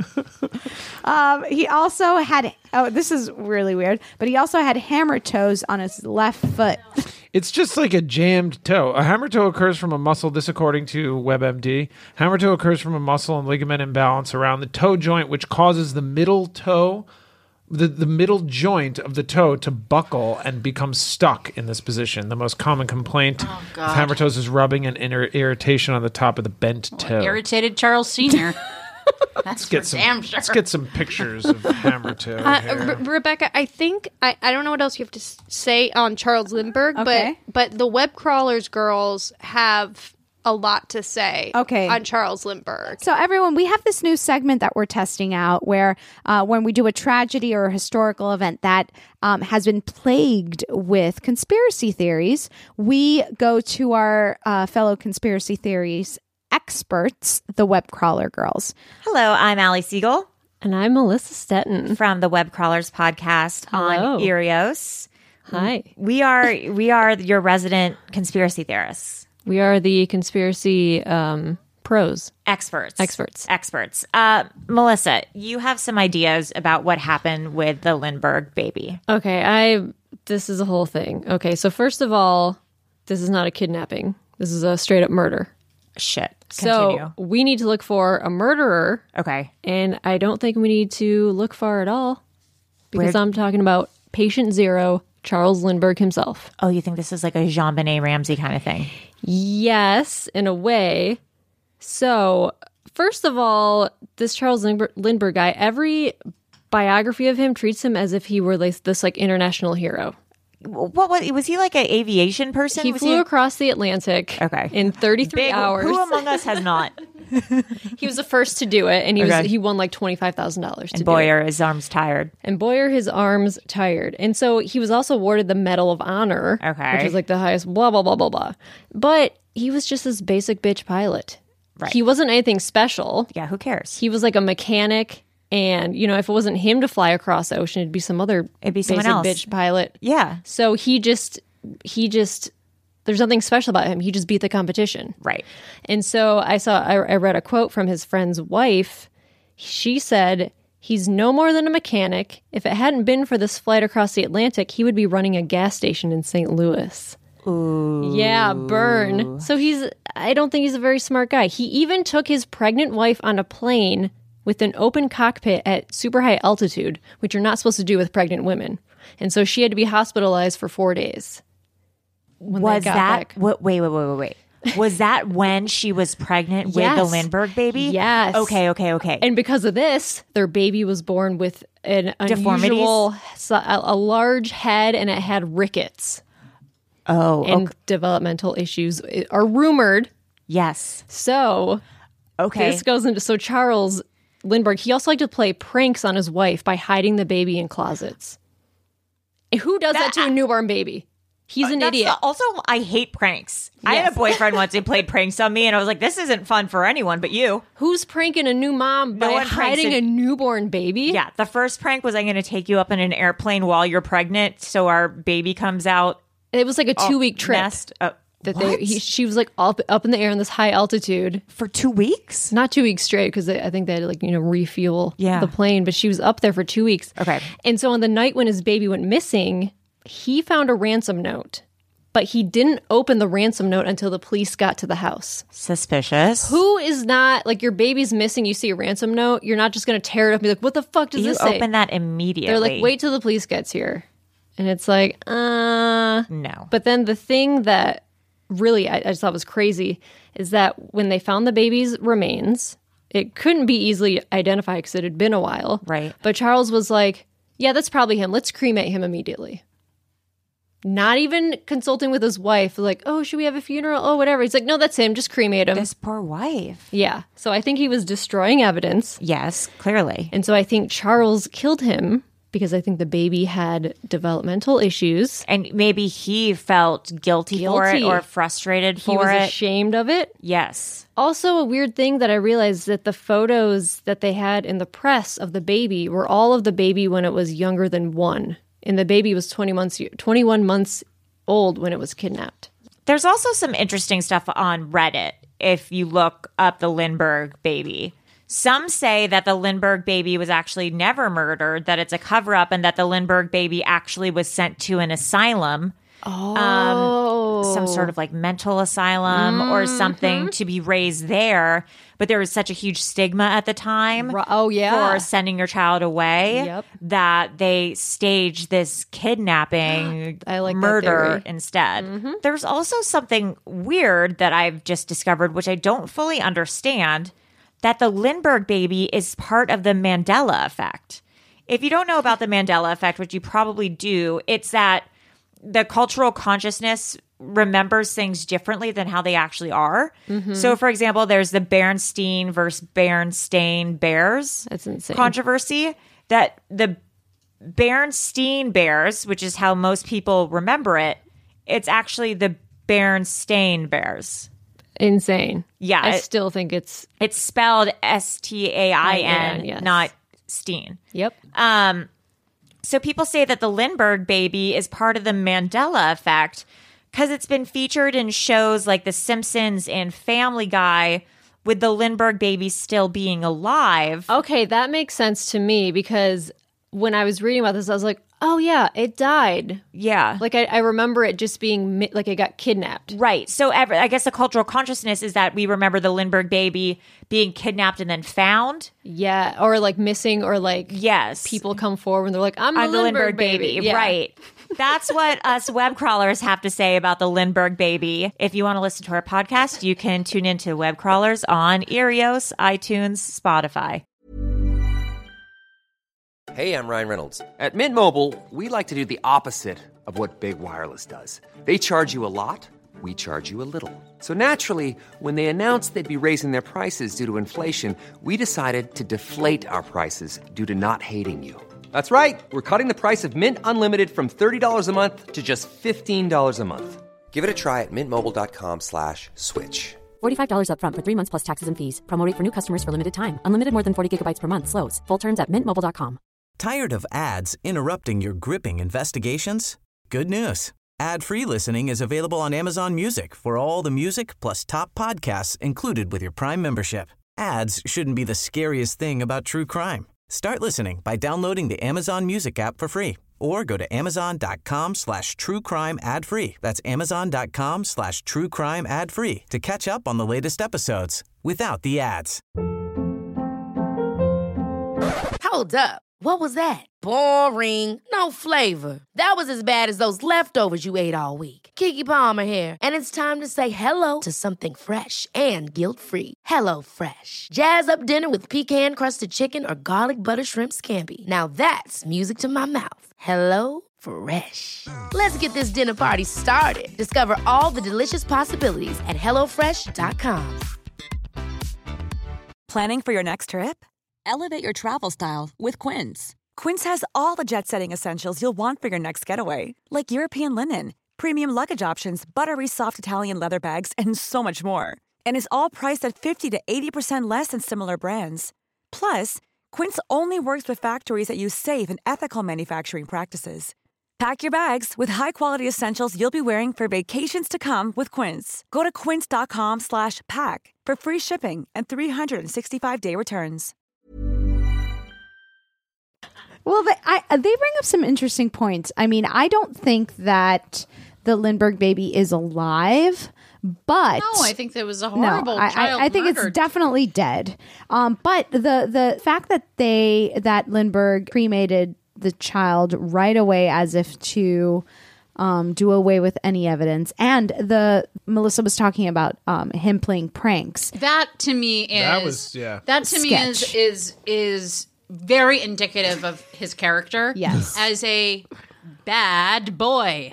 [SPEAKER 6] Um, he also had, oh, this is really weird, but he also had hammer toes on his left foot.
[SPEAKER 14] It's just like a jammed toe. A hammer toe occurs from a muscle, this according to WebMD. Hammer toe occurs from a muscle and ligament imbalance around the toe joint, which causes the middle toe, the, the middle joint of the toe to buckle and become stuck in this position. The most common complaint
[SPEAKER 12] Oh,
[SPEAKER 14] of
[SPEAKER 12] God.
[SPEAKER 14] hammer toes is rubbing and inner irritation on the top of the bent toe.
[SPEAKER 12] Irritated Charles Senior That's
[SPEAKER 14] Let's
[SPEAKER 12] for
[SPEAKER 14] get some,
[SPEAKER 12] damn sure.
[SPEAKER 14] let's get some pictures of hammer toe
[SPEAKER 13] Uh,
[SPEAKER 14] here.
[SPEAKER 13] Re- Rebecca, I think I, I don't know what else you have to s- say on Charles Lindbergh,
[SPEAKER 6] Okay.
[SPEAKER 13] but but the web crawlers girls have a lot to say.
[SPEAKER 6] Okay.
[SPEAKER 13] On Charles Lindbergh.
[SPEAKER 6] So, everyone, we have this new segment that we're testing out where uh, when we do a tragedy or a historical event that um, has been plagued with conspiracy theories, we go to our uh, fellow conspiracy theories experts, the web crawler girls.
[SPEAKER 15] Hello, I'm Allie Siegel.
[SPEAKER 16] And I'm Melissa Stetton
[SPEAKER 15] from the Web Crawlers podcast
[SPEAKER 16] Hello.
[SPEAKER 15] on Earios.
[SPEAKER 16] Hi.
[SPEAKER 15] We are we are your resident conspiracy theorists.
[SPEAKER 16] We are the conspiracy um, pros.
[SPEAKER 15] Experts.
[SPEAKER 16] Experts.
[SPEAKER 15] Experts. Uh, Melissa, you have some ideas about what happened with the Lindbergh baby.
[SPEAKER 16] Okay, I this is a whole thing. Okay, so first of all, this is not a kidnapping. This is a straight up murder.
[SPEAKER 15] Shit. Continue.
[SPEAKER 16] So we need to look for a murderer.
[SPEAKER 15] Okay.
[SPEAKER 16] And I don't think we need to look far at all because
[SPEAKER 15] Where-
[SPEAKER 16] I'm talking about patient zero, Charles Lindbergh himself.
[SPEAKER 15] Oh, you think this is like a Jean-Benet Ramsey kind of thing?
[SPEAKER 16] Yes, in a way. So, first of all, this Charles Lindbergh, Lindbergh guy, every biography of him treats him as if he were like this like international hero.
[SPEAKER 15] What was was he like an aviation person?
[SPEAKER 16] He
[SPEAKER 15] was
[SPEAKER 16] flew
[SPEAKER 15] he
[SPEAKER 16] across the Atlantic
[SPEAKER 15] okay.
[SPEAKER 16] in thirty-three
[SPEAKER 15] Big,
[SPEAKER 16] hours.
[SPEAKER 15] Who among us has not?
[SPEAKER 16] He was the first to do it, and he
[SPEAKER 15] Okay.
[SPEAKER 16] was he won like twenty-five thousand dollars.
[SPEAKER 15] And boy, are his arms tired.
[SPEAKER 16] And boy, are his arms tired. And so he was also awarded the Medal of Honor,
[SPEAKER 15] Okay.
[SPEAKER 16] which is like the highest, blah, blah, blah, blah, blah. But he was just this basic bitch pilot.
[SPEAKER 15] Right.
[SPEAKER 16] He wasn't anything special.
[SPEAKER 15] Yeah, who cares?
[SPEAKER 16] He was like a mechanic. And, you know, if it wasn't him to fly across the ocean, it'd be some other
[SPEAKER 15] It'd be
[SPEAKER 16] basic
[SPEAKER 15] someone else.
[SPEAKER 16] bitch pilot.
[SPEAKER 15] Yeah.
[SPEAKER 16] So he just, he just, there's nothing special about him. He just beat the competition.
[SPEAKER 15] Right.
[SPEAKER 16] And so I saw, I, I read a quote from his friend's wife. She said, he's no more than a mechanic. If it hadn't been for this flight across the Atlantic, he would be running a gas station in Saint Louis.
[SPEAKER 15] Ooh.
[SPEAKER 16] Yeah, burn. So he's, I don't think he's a very smart guy. He even took his pregnant wife on a plane with an open cockpit at super high altitude, which you're not supposed to do with pregnant women. And so she had to be hospitalized for four days. When they
[SPEAKER 15] Was
[SPEAKER 16] got
[SPEAKER 15] that
[SPEAKER 16] back.
[SPEAKER 15] what? Wait, wait, wait, wait, wait. Was that when she was pregnant with
[SPEAKER 16] Yes.
[SPEAKER 15] the Lindbergh baby?
[SPEAKER 16] Yes.
[SPEAKER 15] Okay, okay, okay.
[SPEAKER 16] And because of this, their baby was born with an
[SPEAKER 15] Deformities?
[SPEAKER 16] unusual, a, a large head, and it had rickets.
[SPEAKER 15] Oh,
[SPEAKER 16] and
[SPEAKER 15] okay.
[SPEAKER 16] developmental issues are rumored.
[SPEAKER 15] Yes.
[SPEAKER 16] So,
[SPEAKER 15] okay.
[SPEAKER 16] This goes into so Charles Lindbergh. He also liked to play pranks on his wife by hiding the baby in closets. And who does that,
[SPEAKER 15] That-
[SPEAKER 16] to a newborn baby? He's an
[SPEAKER 15] That's
[SPEAKER 16] idiot.
[SPEAKER 15] the- also, I hate pranks. I had
[SPEAKER 16] Yes.
[SPEAKER 15] a boyfriend once who played pranks on me, and I was like, "This isn't fun for anyone but you."
[SPEAKER 16] Who's pranking a new mom
[SPEAKER 15] No
[SPEAKER 16] by
[SPEAKER 15] one pranks
[SPEAKER 16] hiding
[SPEAKER 15] a-
[SPEAKER 16] a newborn baby?
[SPEAKER 15] Yeah, the first prank was I'm going to take you up in an airplane while you're pregnant, so our baby comes out.
[SPEAKER 16] It was like a
[SPEAKER 15] all
[SPEAKER 16] two week trip.
[SPEAKER 15] messed up.
[SPEAKER 16] That
[SPEAKER 15] What?
[SPEAKER 16] they, he, she was like up up in the air in this high altitude
[SPEAKER 15] for two weeks.
[SPEAKER 16] Not two weeks straight because I think they had to like you know refuel
[SPEAKER 15] Yeah.
[SPEAKER 16] the plane, but she was up there for two weeks.
[SPEAKER 15] Okay,
[SPEAKER 16] and so on the night when his baby went missing, he found a ransom note, but he didn't open the ransom note until the police got to the house.
[SPEAKER 15] Suspicious.
[SPEAKER 16] Who is not like your baby's missing? You see a ransom note, you're not just going to tear it up and be like, "What the fuck does
[SPEAKER 15] You
[SPEAKER 16] this say?"
[SPEAKER 15] open that immediately.
[SPEAKER 16] They're like, "Wait till the police gets here," and it's like, uh,
[SPEAKER 15] no.
[SPEAKER 16] But then the thing that really I, I just thought was crazy is that when they found the baby's remains, it couldn't be easily identified because it had been a while.
[SPEAKER 15] Right.
[SPEAKER 16] But Charles was like, "Yeah, that's probably him. Let's cremate him immediately." Not even consulting with his wife, like, "Oh, should we have a funeral? Oh, whatever." He's like, "No, that's him. Just cremate him."
[SPEAKER 15] This poor wife.
[SPEAKER 16] Yeah. So I think he was destroying evidence.
[SPEAKER 15] Yes, clearly.
[SPEAKER 16] And so I think Charles killed him because I think the baby had developmental issues.
[SPEAKER 15] And maybe he felt guilty, for it
[SPEAKER 16] Guilty.
[SPEAKER 15] or frustrated
[SPEAKER 16] He
[SPEAKER 15] for
[SPEAKER 16] was
[SPEAKER 15] it.
[SPEAKER 16] ashamed of it.
[SPEAKER 15] Yes.
[SPEAKER 16] Also, a weird thing that I realized that the photos that they had in the press of the baby were all of the baby when it was younger than one. And the baby was twenty months, twenty-one months old when it was kidnapped.
[SPEAKER 15] There's also some interesting stuff on Reddit if you look up the Lindbergh baby. Some say that the Lindbergh baby was actually never murdered, that it's a cover-up, and that the Lindbergh baby actually was sent to an asylum.
[SPEAKER 16] Oh.
[SPEAKER 15] Um, some sort of like mental asylum
[SPEAKER 16] Mm-hmm.
[SPEAKER 15] or something to be raised there. But there was such a huge stigma at the time
[SPEAKER 16] oh, yeah.
[SPEAKER 15] for sending your child away
[SPEAKER 16] Yep.
[SPEAKER 15] that they staged this kidnapping
[SPEAKER 16] I like that
[SPEAKER 15] murder
[SPEAKER 16] theory.
[SPEAKER 15] instead.
[SPEAKER 16] Mhm.
[SPEAKER 15] There's also something weird that I've just discovered, which I don't fully understand, that the Lindbergh baby is part of the Mandela effect. If you don't know about the Mandela effect, which you probably do, it's that the cultural consciousness remembers things differently than how they actually are.
[SPEAKER 16] Mhm.
[SPEAKER 15] So, for example, there's the Berenstain versus Berenstain Bears
[SPEAKER 16] That's insane.
[SPEAKER 15] controversy, that the Berenstain Bears, which is how most people remember it, it's actually the Berenstain Bears.
[SPEAKER 16] Insane.
[SPEAKER 15] Yeah.
[SPEAKER 16] I
[SPEAKER 15] it-
[SPEAKER 16] still think it's
[SPEAKER 15] It's spelled S T A I N,
[SPEAKER 16] yes.
[SPEAKER 15] not Steen.
[SPEAKER 16] Yep.
[SPEAKER 15] Um, so people say that the Lindbergh baby is part of the Mandela effect because it's been featured in shows like The Simpsons and Family Guy, with the Lindbergh baby still being alive.
[SPEAKER 16] Okay, that makes sense to me because when I was reading about this, I was like, oh, yeah, it died.
[SPEAKER 15] Yeah.
[SPEAKER 16] Like, I, I remember it just being mi- like it got kidnapped.
[SPEAKER 15] Right. So ever, I guess the cultural consciousness is that we remember the Lindbergh baby being kidnapped and then found.
[SPEAKER 16] Yeah. Or like missing, or like
[SPEAKER 15] yes,
[SPEAKER 16] people come forward and they're like, I'm,
[SPEAKER 15] I'm
[SPEAKER 16] the
[SPEAKER 15] the
[SPEAKER 16] Lindbergh,
[SPEAKER 15] Lindbergh baby.
[SPEAKER 16] Yeah.
[SPEAKER 15] Right. That's what us web crawlers have to say about the Lindbergh baby. If you want to listen to our podcast, you can tune into Web Crawlers on Earios, iTunes, Spotify.
[SPEAKER 2] Hey, I'm Ryan Reynolds. At Mint Mobile, we like to do the opposite of what Big Wireless does. They charge you a lot, we charge you a little. So naturally, when they announced they'd be raising their prices due to inflation, we decided to deflate our prices due to not hating you. That's right. We're cutting the price of Mint Unlimited from thirty dollars a month to just fifteen dollars a month. Give it a try at mintmobile.com slash switch.
[SPEAKER 3] forty-five dollars up front for three months plus taxes and fees. Promo rate for new customers for limited time. Unlimited more than forty gigabytes per month. Slows full terms at mint mobile dot com.
[SPEAKER 4] Tired of ads interrupting your gripping investigations? Good news. Ad-free listening is available on Amazon Music for all the music plus top podcasts included with your Prime membership. Ads shouldn't be the scariest thing about true crime. Start listening by downloading the Amazon Music app for free or go to amazon.com slash true crime ad free. That's amazon.com slash true crime ad free to catch up on the latest episodes without the ads.
[SPEAKER 1] Hold up. What was that? Boring. No flavor. That was as bad as those leftovers you ate all week. Keke Palmer here, and it's time to say hello to something fresh and guilt-free. Hello Fresh. Jazz up dinner with pecan-crusted chicken or garlic butter shrimp scampi. Now that's music to my mouth. Hello Fresh. Let's get this dinner party started. Discover all the delicious possibilities at hello fresh dot com.
[SPEAKER 17] Planning for your next trip? Elevate your travel style with Quince. Quince has all the jet-setting essentials you'll want for your next getaway, like European linen, premium luggage options, buttery soft Italian leather bags, and so much more. And is all priced at fifty to eighty percent less than similar brands. Plus, Quince only works with factories that use safe and ethical manufacturing practices. Pack your bags with high-quality essentials you'll be wearing for vacations to come with Quince. Go to quince.com slash pack for free shipping and three sixty-five day returns.
[SPEAKER 6] Well, they, I, they bring up some interesting points. I mean, I don't think that the Lindbergh baby is alive, but
[SPEAKER 12] No, I think there was a horrible
[SPEAKER 6] no, I,
[SPEAKER 12] child
[SPEAKER 6] I, I think
[SPEAKER 12] murdered.
[SPEAKER 6] it's definitely dead. Um, but the the fact that they that Lindbergh cremated the child right away as if to um, do away with any evidence, and the Melissa was talking about um, him playing pranks.
[SPEAKER 12] That to me is
[SPEAKER 14] That was- yeah.
[SPEAKER 12] That to me is
[SPEAKER 6] Sketch.
[SPEAKER 12] is is very indicative of his character.
[SPEAKER 6] Yes.
[SPEAKER 12] As a bad boy.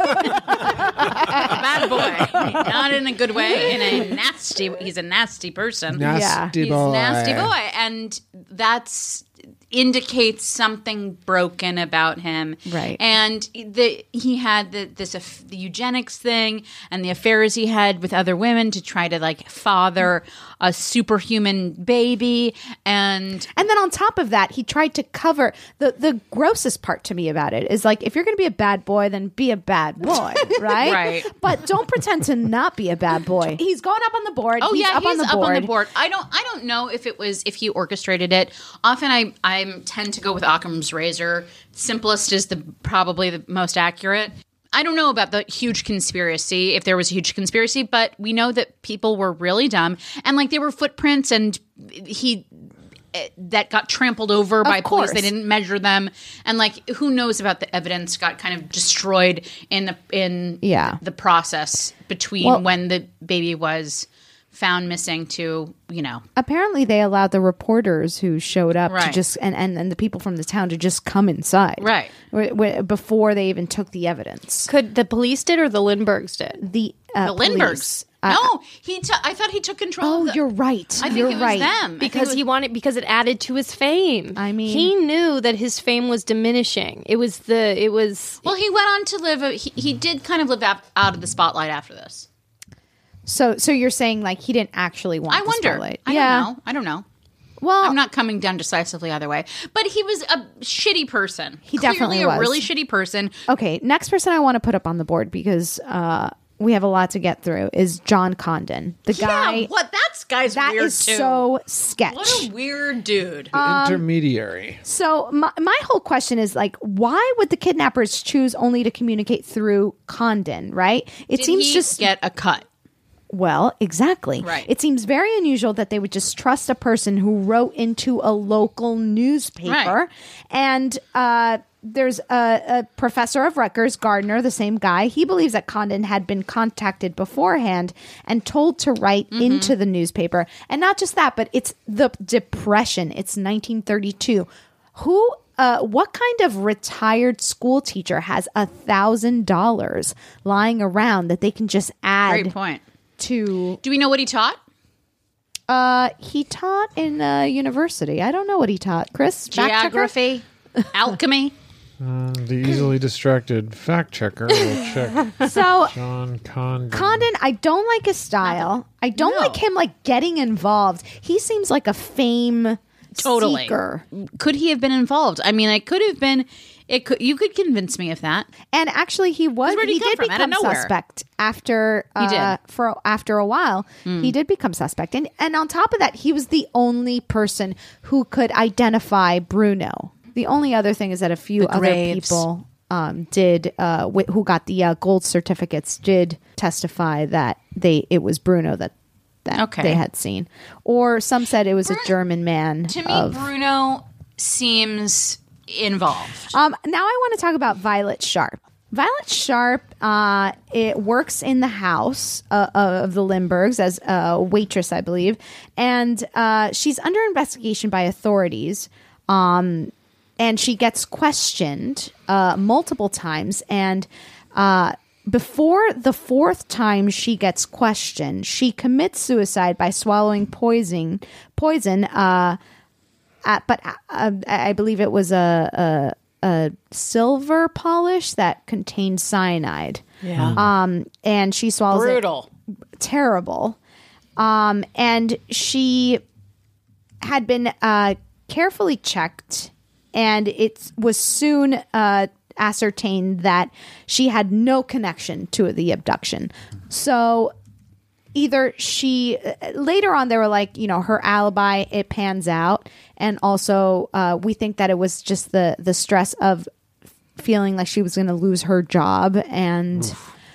[SPEAKER 12] Bad boy. Not in a good way, in a nasty he's a nasty person.
[SPEAKER 14] Nasty
[SPEAKER 12] He's
[SPEAKER 14] boy.
[SPEAKER 12] a nasty boy. And that's indicates something broken about him.
[SPEAKER 6] Right.
[SPEAKER 12] And the, he had the, this uh, the eugenics thing and the affairs he had with other women to try to like father a superhuman baby. And
[SPEAKER 6] and then on top of that, he tried to cover the, the grossest part to me about it is like, if you're going to be a bad boy, then be a bad boy, right?
[SPEAKER 12] Right.
[SPEAKER 6] But don't pretend to not be a bad boy. He's going up on the board.
[SPEAKER 12] Oh
[SPEAKER 6] he's
[SPEAKER 12] yeah,
[SPEAKER 6] up
[SPEAKER 12] he's
[SPEAKER 6] on the
[SPEAKER 12] up
[SPEAKER 6] board.
[SPEAKER 12] on the board. I don't I don't know if it was if he orchestrated it. Often I I tend to go with Occam's razor. Simplest is the probably the most accurate. I don't know about the huge conspiracy, if there was a huge conspiracy, but we know that people were really dumb and like there were footprints and he that got trampled over by police. They didn't measure them, and like who knows about the evidence got kind of destroyed in the in
[SPEAKER 6] yeah.
[SPEAKER 12] the process between
[SPEAKER 6] Well,
[SPEAKER 12] when the baby was found missing to, you know.
[SPEAKER 6] Apparently they allowed the reporters who showed up to
[SPEAKER 12] Right.
[SPEAKER 6] just and, and, and the people from the town to just come inside.
[SPEAKER 12] Right.
[SPEAKER 6] W- w- before they even took the evidence.
[SPEAKER 13] Could the police did or the Lindberghs did?
[SPEAKER 6] The uh,
[SPEAKER 12] The Lindberghs.
[SPEAKER 6] police. Uh,
[SPEAKER 12] no, he. T- I thought he took control.
[SPEAKER 6] Oh,
[SPEAKER 12] of the-
[SPEAKER 6] you're right.
[SPEAKER 12] I think
[SPEAKER 6] You're
[SPEAKER 12] it was
[SPEAKER 6] right.
[SPEAKER 12] them I think
[SPEAKER 13] Because
[SPEAKER 12] it was-
[SPEAKER 13] he wanted because it added to his fame.
[SPEAKER 6] I mean,
[SPEAKER 13] he knew that his fame was diminishing. It was the it was
[SPEAKER 12] Well, he went on to live. A, he, he did kind of live out, out of the spotlight after this.
[SPEAKER 6] So so you're saying like he didn't actually want
[SPEAKER 12] I
[SPEAKER 6] the
[SPEAKER 12] wonder.
[SPEAKER 6] spotlight.
[SPEAKER 12] I
[SPEAKER 6] yeah.
[SPEAKER 12] don't know. I don't know.
[SPEAKER 6] Well,
[SPEAKER 12] I'm not coming down decisively either way, but he was a shitty person.
[SPEAKER 6] He
[SPEAKER 12] Clearly
[SPEAKER 6] definitely
[SPEAKER 12] a
[SPEAKER 6] was.
[SPEAKER 12] really shitty person.
[SPEAKER 6] Okay, next person I want to put up on the board because uh, we have a lot to get through is John Condon. The guy
[SPEAKER 12] Yeah, what? That's guy's
[SPEAKER 6] that
[SPEAKER 12] weird
[SPEAKER 6] is
[SPEAKER 12] too.
[SPEAKER 6] so sketch.
[SPEAKER 12] What a weird dude.
[SPEAKER 6] Um,
[SPEAKER 14] Intermediary.
[SPEAKER 6] So my, my whole question is like, why would the kidnappers choose only to communicate through Condon, right? It
[SPEAKER 12] Did
[SPEAKER 6] seems
[SPEAKER 12] he
[SPEAKER 6] just
[SPEAKER 12] get a cut.
[SPEAKER 6] Well, exactly.
[SPEAKER 12] Right.
[SPEAKER 6] It seems very unusual that they would just trust a person who wrote into a local newspaper.
[SPEAKER 12] Right.
[SPEAKER 6] And uh, there's a, a professor of Rutgers, Gardner, the same guy. He believes that Condon had been contacted beforehand and told to write
[SPEAKER 12] Mm-hmm.
[SPEAKER 6] into the newspaper. And not just that, but it's the Depression. It's nineteen thirty-two. Who Uh, what kind of retired school teacher has a thousand dollars lying around that they can just add?
[SPEAKER 12] Great point.
[SPEAKER 6] To
[SPEAKER 12] do we know what he taught?
[SPEAKER 6] Uh, he taught in a university. I don't know what he taught. Chris, fact checker?
[SPEAKER 12] Geography, alchemy.
[SPEAKER 14] Um, the easily distracted fact checker will check.
[SPEAKER 6] So
[SPEAKER 14] John Condon.
[SPEAKER 6] Condon, I don't like his style. I don't like him like getting involved. He seems like a fame
[SPEAKER 12] Totally.
[SPEAKER 6] seeker.
[SPEAKER 12] Could he have been involved? I mean, it could have been. It could. You could convince me of that.
[SPEAKER 6] And actually, he was.
[SPEAKER 12] Where'd he
[SPEAKER 6] He
[SPEAKER 12] come
[SPEAKER 6] did
[SPEAKER 12] from? Out of
[SPEAKER 6] become
[SPEAKER 12] nowhere.
[SPEAKER 6] suspect after. Uh,
[SPEAKER 12] He did.
[SPEAKER 6] for after a while.
[SPEAKER 12] Mm.
[SPEAKER 6] He did become suspect, and and on top of that, he was the only person who could identify Bruno. The only other thing is that a few
[SPEAKER 12] The
[SPEAKER 6] other
[SPEAKER 12] Graves.
[SPEAKER 6] people um, did, uh, wh- who got the uh, gold certificates, did testify that they it was Bruno that that
[SPEAKER 12] Okay.
[SPEAKER 6] they had seen, or some said it was a German man.
[SPEAKER 12] To me,
[SPEAKER 6] of,
[SPEAKER 12] Bruno seems involved.
[SPEAKER 6] Um, now I want to talk about Violet Sharp. Violet Sharp, uh, it works in the house uh, of the Lindberghs as a waitress, I believe, and uh, she's under investigation by authorities. Um, and she gets questioned uh, multiple times, and uh, before the fourth time she gets questioned, she commits suicide by swallowing poison. Poison. Uh, Uh, but uh, I believe it was a, a a silver polish that contained cyanide.
[SPEAKER 12] Yeah.
[SPEAKER 6] Um, and she swallows
[SPEAKER 12] Brutal.
[SPEAKER 6] it. Terrible. Um, and she had been uh, carefully checked, and it was soon uh, ascertained that she had no connection to the abduction. So either she later on they were like, you know, her alibi, it pans out, and also uh, we think that it was just the the stress of feeling like she was going to lose her job, and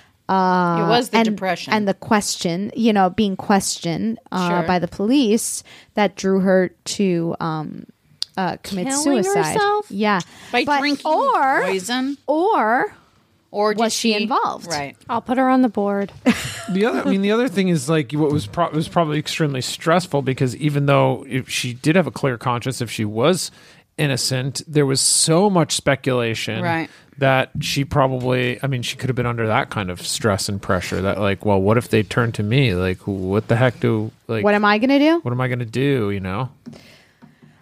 [SPEAKER 6] uh,
[SPEAKER 12] It was the
[SPEAKER 6] and,
[SPEAKER 12] depression.
[SPEAKER 6] and the question, you know, being questioned uh,
[SPEAKER 12] Sure.
[SPEAKER 6] by the police that drew her to um, uh, commit
[SPEAKER 13] Killing
[SPEAKER 6] suicide.
[SPEAKER 13] herself?
[SPEAKER 6] Yeah,
[SPEAKER 12] By
[SPEAKER 6] But-
[SPEAKER 12] drinking
[SPEAKER 6] or
[SPEAKER 12] poison,
[SPEAKER 6] or
[SPEAKER 12] or did
[SPEAKER 6] was she involved?
[SPEAKER 12] Right.
[SPEAKER 13] I'll put her on the board.
[SPEAKER 14] The other, I mean, the other thing is like what was pro- was probably extremely stressful because even though if she did have a clear conscience, if she was innocent, there was so much speculation
[SPEAKER 12] Right.
[SPEAKER 14] that she probably, I mean, she could have been under that kind of stress and pressure. That like, well, what if they turn to me? Like, what the heck do like?
[SPEAKER 6] What am I going to do?
[SPEAKER 14] What am I going to do? You know.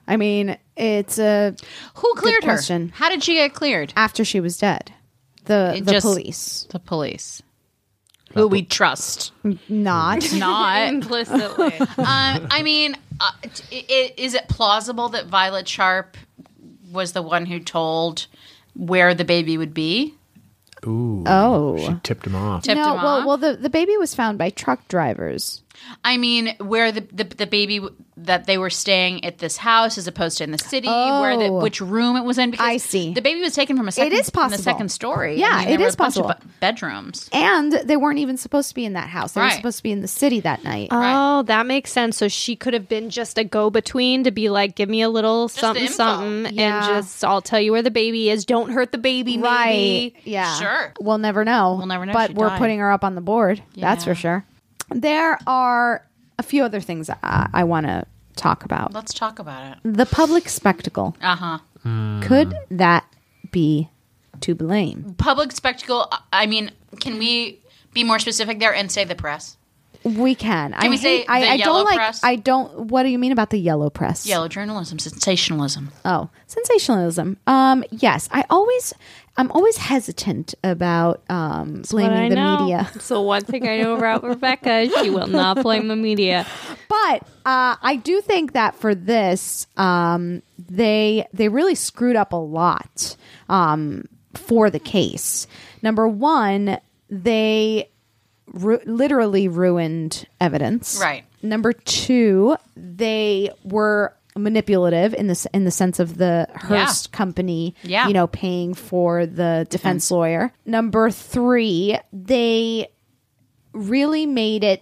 [SPEAKER 6] I mean, it's a
[SPEAKER 12] Who cleared
[SPEAKER 6] good question.
[SPEAKER 12] her? How did she get cleared?
[SPEAKER 6] After she was dead. The
[SPEAKER 12] It
[SPEAKER 6] the
[SPEAKER 12] just-
[SPEAKER 6] police.
[SPEAKER 12] The police. Who we trust.
[SPEAKER 6] Not.
[SPEAKER 12] Not.
[SPEAKER 16] Implicitly.
[SPEAKER 12] um, I mean, uh, t- i- is it plausible that Violet Sharp was the one who told where the baby would be?
[SPEAKER 14] Ooh.
[SPEAKER 6] Oh.
[SPEAKER 14] She tipped him off.
[SPEAKER 12] Tipped
[SPEAKER 6] no,
[SPEAKER 12] him
[SPEAKER 6] well,
[SPEAKER 12] off?
[SPEAKER 6] well, the, the baby was found by truck drivers.
[SPEAKER 12] I mean, where the, the the baby w- that they were staying at this house as opposed to in the city, where the
[SPEAKER 6] Oh.
[SPEAKER 12] which room it was in. Because
[SPEAKER 6] I see.
[SPEAKER 12] The baby was taken from a second,
[SPEAKER 6] It is
[SPEAKER 12] from the
[SPEAKER 6] possible.
[SPEAKER 12] second story.
[SPEAKER 6] Yeah,
[SPEAKER 12] I mean, there
[SPEAKER 6] it
[SPEAKER 12] were
[SPEAKER 6] is
[SPEAKER 12] a bunch of
[SPEAKER 6] possible.
[SPEAKER 12] be- bedrooms.
[SPEAKER 6] And they weren't even supposed to be in that house. They were
[SPEAKER 12] Right.
[SPEAKER 6] supposed to be in the city that night.
[SPEAKER 16] Oh, that makes sense. So she could have been just a go-between to be like, give me a little something,
[SPEAKER 12] info.
[SPEAKER 16] something,
[SPEAKER 6] Yeah.
[SPEAKER 16] and just I'll tell you where the baby is. Don't hurt the baby,
[SPEAKER 6] Right.
[SPEAKER 16] maybe.
[SPEAKER 6] Yeah.
[SPEAKER 12] Sure.
[SPEAKER 6] We'll never know.
[SPEAKER 12] We'll never know
[SPEAKER 6] But
[SPEAKER 12] she
[SPEAKER 6] we're
[SPEAKER 12] died.
[SPEAKER 6] putting her up on the board. That's
[SPEAKER 12] Yeah.
[SPEAKER 6] for sure. There are a few other things I, I want to talk about.
[SPEAKER 12] Let's talk about it.
[SPEAKER 6] The public spectacle.
[SPEAKER 12] Uh huh.
[SPEAKER 6] Could that be to blame?
[SPEAKER 12] Public spectacle. I mean, can we be more specific there and say the press?
[SPEAKER 6] We can.
[SPEAKER 12] Can
[SPEAKER 6] I
[SPEAKER 12] we say
[SPEAKER 6] hate- I,
[SPEAKER 12] the
[SPEAKER 6] I
[SPEAKER 12] yellow
[SPEAKER 6] don't like.
[SPEAKER 12] press?
[SPEAKER 6] I don't. What do you mean about the yellow press?
[SPEAKER 12] Yellow journalism, sensationalism.
[SPEAKER 6] Oh, sensationalism. Um, yes, I always, I'm always hesitant about um,
[SPEAKER 16] What I
[SPEAKER 6] blaming the
[SPEAKER 16] know.
[SPEAKER 6] media.
[SPEAKER 16] It's the one thing I know about Rebecca. She will not blame the media.
[SPEAKER 6] But uh, I do think that for this, um, they they really screwed up a lot um, for the case. Number one, they ru- literally ruined evidence.
[SPEAKER 12] Right.
[SPEAKER 6] Number two, they were manipulative in the in the sense of the Hearst company,
[SPEAKER 12] Yeah.
[SPEAKER 6] you know, paying for the defense lawyer. Number three, they really made it